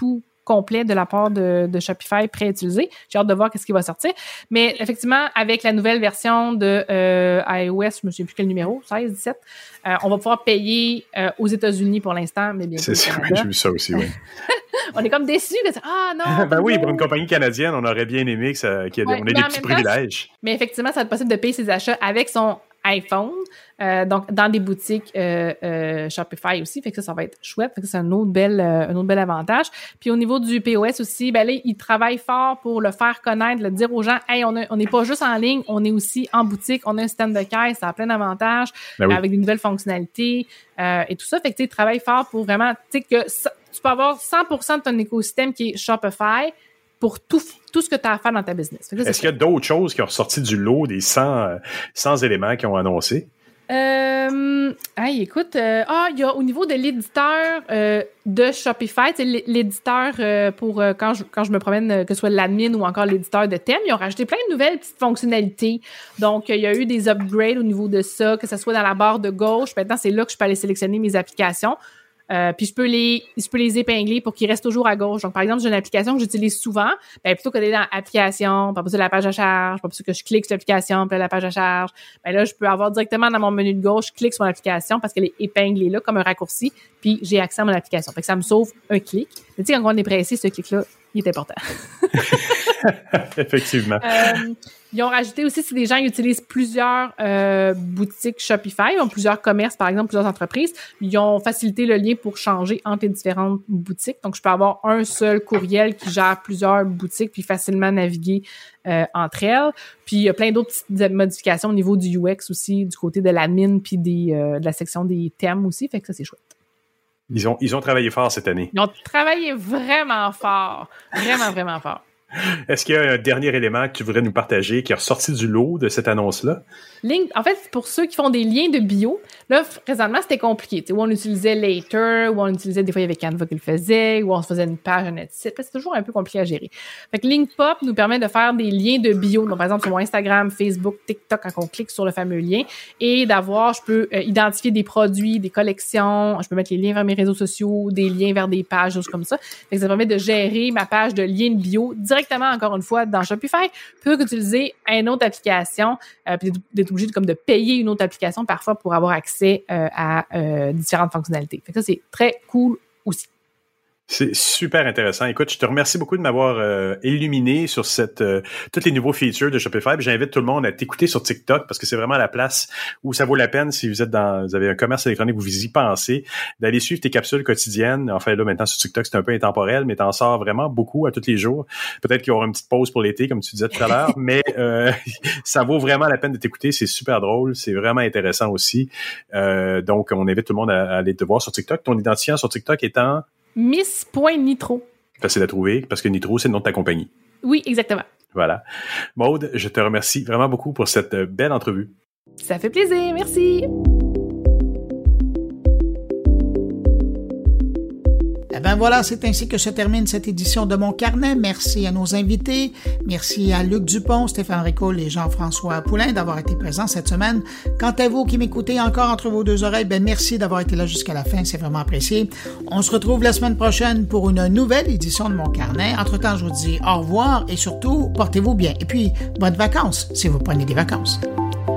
Speaker 8: complet de la part de, de Shopify pré-utilisé. J'ai hâte de voir qu'est-ce qui va sortir. Mais effectivement, avec la nouvelle version de euh, iOS, je ne me souviens plus quel numéro, seize, dix-sept, euh, on va pouvoir payer euh, aux États-Unis pour l'instant, mais bien sûr.
Speaker 7: C'est ça, oui, j'ai vu ça aussi, oui.
Speaker 8: On est comme déçus que ah non.
Speaker 7: Ben oui, pour une compagnie canadienne, on aurait bien aimé que ça, qu'il y ait ouais, on ait des petits privilèges.
Speaker 8: Temps, mais effectivement, ça va être possible de payer ses achats avec son iPhone, euh, donc dans des boutiques euh, euh, Shopify aussi, fait que ça, ça va être chouette, fait que c'est un autre bel, euh, un autre bel avantage. Puis au niveau du P O S aussi, ben là, ils travaillent fort pour le faire connaître, le dire aux gens, hey, on n'est on pas juste en ligne, on est aussi en boutique, on a un système de caisse, ça a plein d'avantages, ben oui. avec des nouvelles fonctionnalités euh, et tout ça, fait que tu sais, ils travaillent fort pour vraiment, tu sais, que ça, tu peux avoir cent pour cent de ton écosystème qui est Shopify pour tout, tout ce que tu as à faire dans ta business. Là,
Speaker 7: Est-ce qu'il y a d'autres choses qui ont sorti du lot des cent, cent éléments qu'ils ont annoncés?
Speaker 8: Euh, hey, écoute, euh, ah, il y a au niveau de l'éditeur euh, de Shopify, l'éditeur euh, pour euh, quand je quand je me promène, euh, que ce soit l'admin ou encore l'éditeur de thème, ils ont rajouté plein de nouvelles petites fonctionnalités. Donc, il y a eu des upgrades au niveau de ça, que ce soit dans la barre de gauche. Maintenant, c'est là que je peux aller sélectionner mes applications. Euh, puis je peux les je peux les épingler pour qu'ils restent toujours à gauche. Donc, par exemple, j'ai une application que j'utilise souvent. Ben, plutôt que d'aller dans Application, puis après ça, la page à charge, puis après ça, que je clique sur l'application, puis la page à charge, ben là, je peux avoir directement dans mon menu de gauche, je clique sur l'application parce qu'elle est épinglée là comme un raccourci, puis j'ai accès à mon application. Fait que ça me sauve un clic. Mais tu sais, quand on est pressé, ce clic-là, il est important.
Speaker 7: Effectivement.
Speaker 8: Euh, ils ont rajouté aussi, si des gens utilisent plusieurs euh, boutiques Shopify, ils ont plusieurs commerces, par exemple, plusieurs entreprises, ils ont facilité le lien pour changer entre les différentes boutiques. Donc, je peux avoir un seul courriel qui gère plusieurs boutiques puis facilement naviguer euh, entre elles. Puis, il y a plein d'autres petites modifications au niveau du U X aussi, du côté de l'admin puis des, euh, de la section des thèmes aussi. Fait que ça, c'est chouette.
Speaker 7: Ils ont, ils ont travaillé fort cette année.
Speaker 8: Ils ont travaillé vraiment fort. Vraiment, vraiment fort.
Speaker 7: Est-ce qu'il y a un dernier élément que tu voudrais nous partager qui est ressorti du lot de cette annonce-là?
Speaker 8: Link, en fait, pour ceux qui font des liens de bio, là, présentement, c'était compliqué. Tu sais, où on utilisait Later, où on utilisait, des fois, il y avait Canva qui le faisait, où on se faisait une page, un site. C'est toujours un peu compliqué à gérer. Fait que Linkpop nous permet de faire des liens de bio. Donc, par exemple, sur mon Instagram, Facebook, TikTok, quand on clique sur le fameux lien, et d'avoir, je peux euh, identifier des produits, des collections, je peux mettre les liens vers mes réseaux sociaux, des liens vers des pages, choses comme ça. Fait que ça permet de gérer ma page de liens de bio directement, encore une fois, dans Shopify, plutôt qu'utiliser une autre application, euh, puis d'être obligé de, comme de payer une autre application parfois pour avoir accès euh, à euh, différentes fonctionnalités. Fait que ça, c'est très cool aussi.
Speaker 7: C'est super intéressant. Écoute, je te remercie beaucoup de m'avoir euh, illuminé sur cette euh, toutes les nouveaux features de Shopify. Puis j'invite tout le monde à t'écouter sur TikTok parce que c'est vraiment la place où ça vaut la peine si vous êtes dans, vous avez un commerce électronique, vous y pensez, d'aller suivre tes capsules quotidiennes. Enfin là, maintenant sur TikTok, c'est un peu intemporel, mais t'en sors vraiment beaucoup à tous les jours. Peut-être qu'il y aura une petite pause pour l'été, comme tu disais tout à l'heure, mais euh, ça vaut vraiment la peine de t'écouter. C'est super drôle, c'est vraiment intéressant aussi. Euh, donc, on invite tout le monde à, à aller te voir sur TikTok. Ton identifiant sur TikTok étant
Speaker 8: Miss.Nitro.
Speaker 7: Facile à trouver, parce que Nitro, c'est le nom de ta compagnie.
Speaker 8: Oui, exactement.
Speaker 7: Voilà. Maude, je te remercie vraiment beaucoup pour cette belle entrevue.
Speaker 8: Ça fait plaisir, merci.
Speaker 1: Eh ben voilà, c'est ainsi que se termine cette édition de Mon Carnet. Merci à nos invités. Merci à Luc Dupont, Stéphane Ricoul et Jean-François Poulain d'avoir été présents cette semaine. Quant à vous qui m'écoutez encore entre vos deux oreilles, ben merci d'avoir été là jusqu'à la fin, c'est vraiment apprécié. On se retrouve la semaine prochaine pour une nouvelle édition de Mon Carnet. Entre-temps, je vous dis au revoir et surtout, portez-vous bien. Et puis, bonnes vacances si vous prenez des vacances.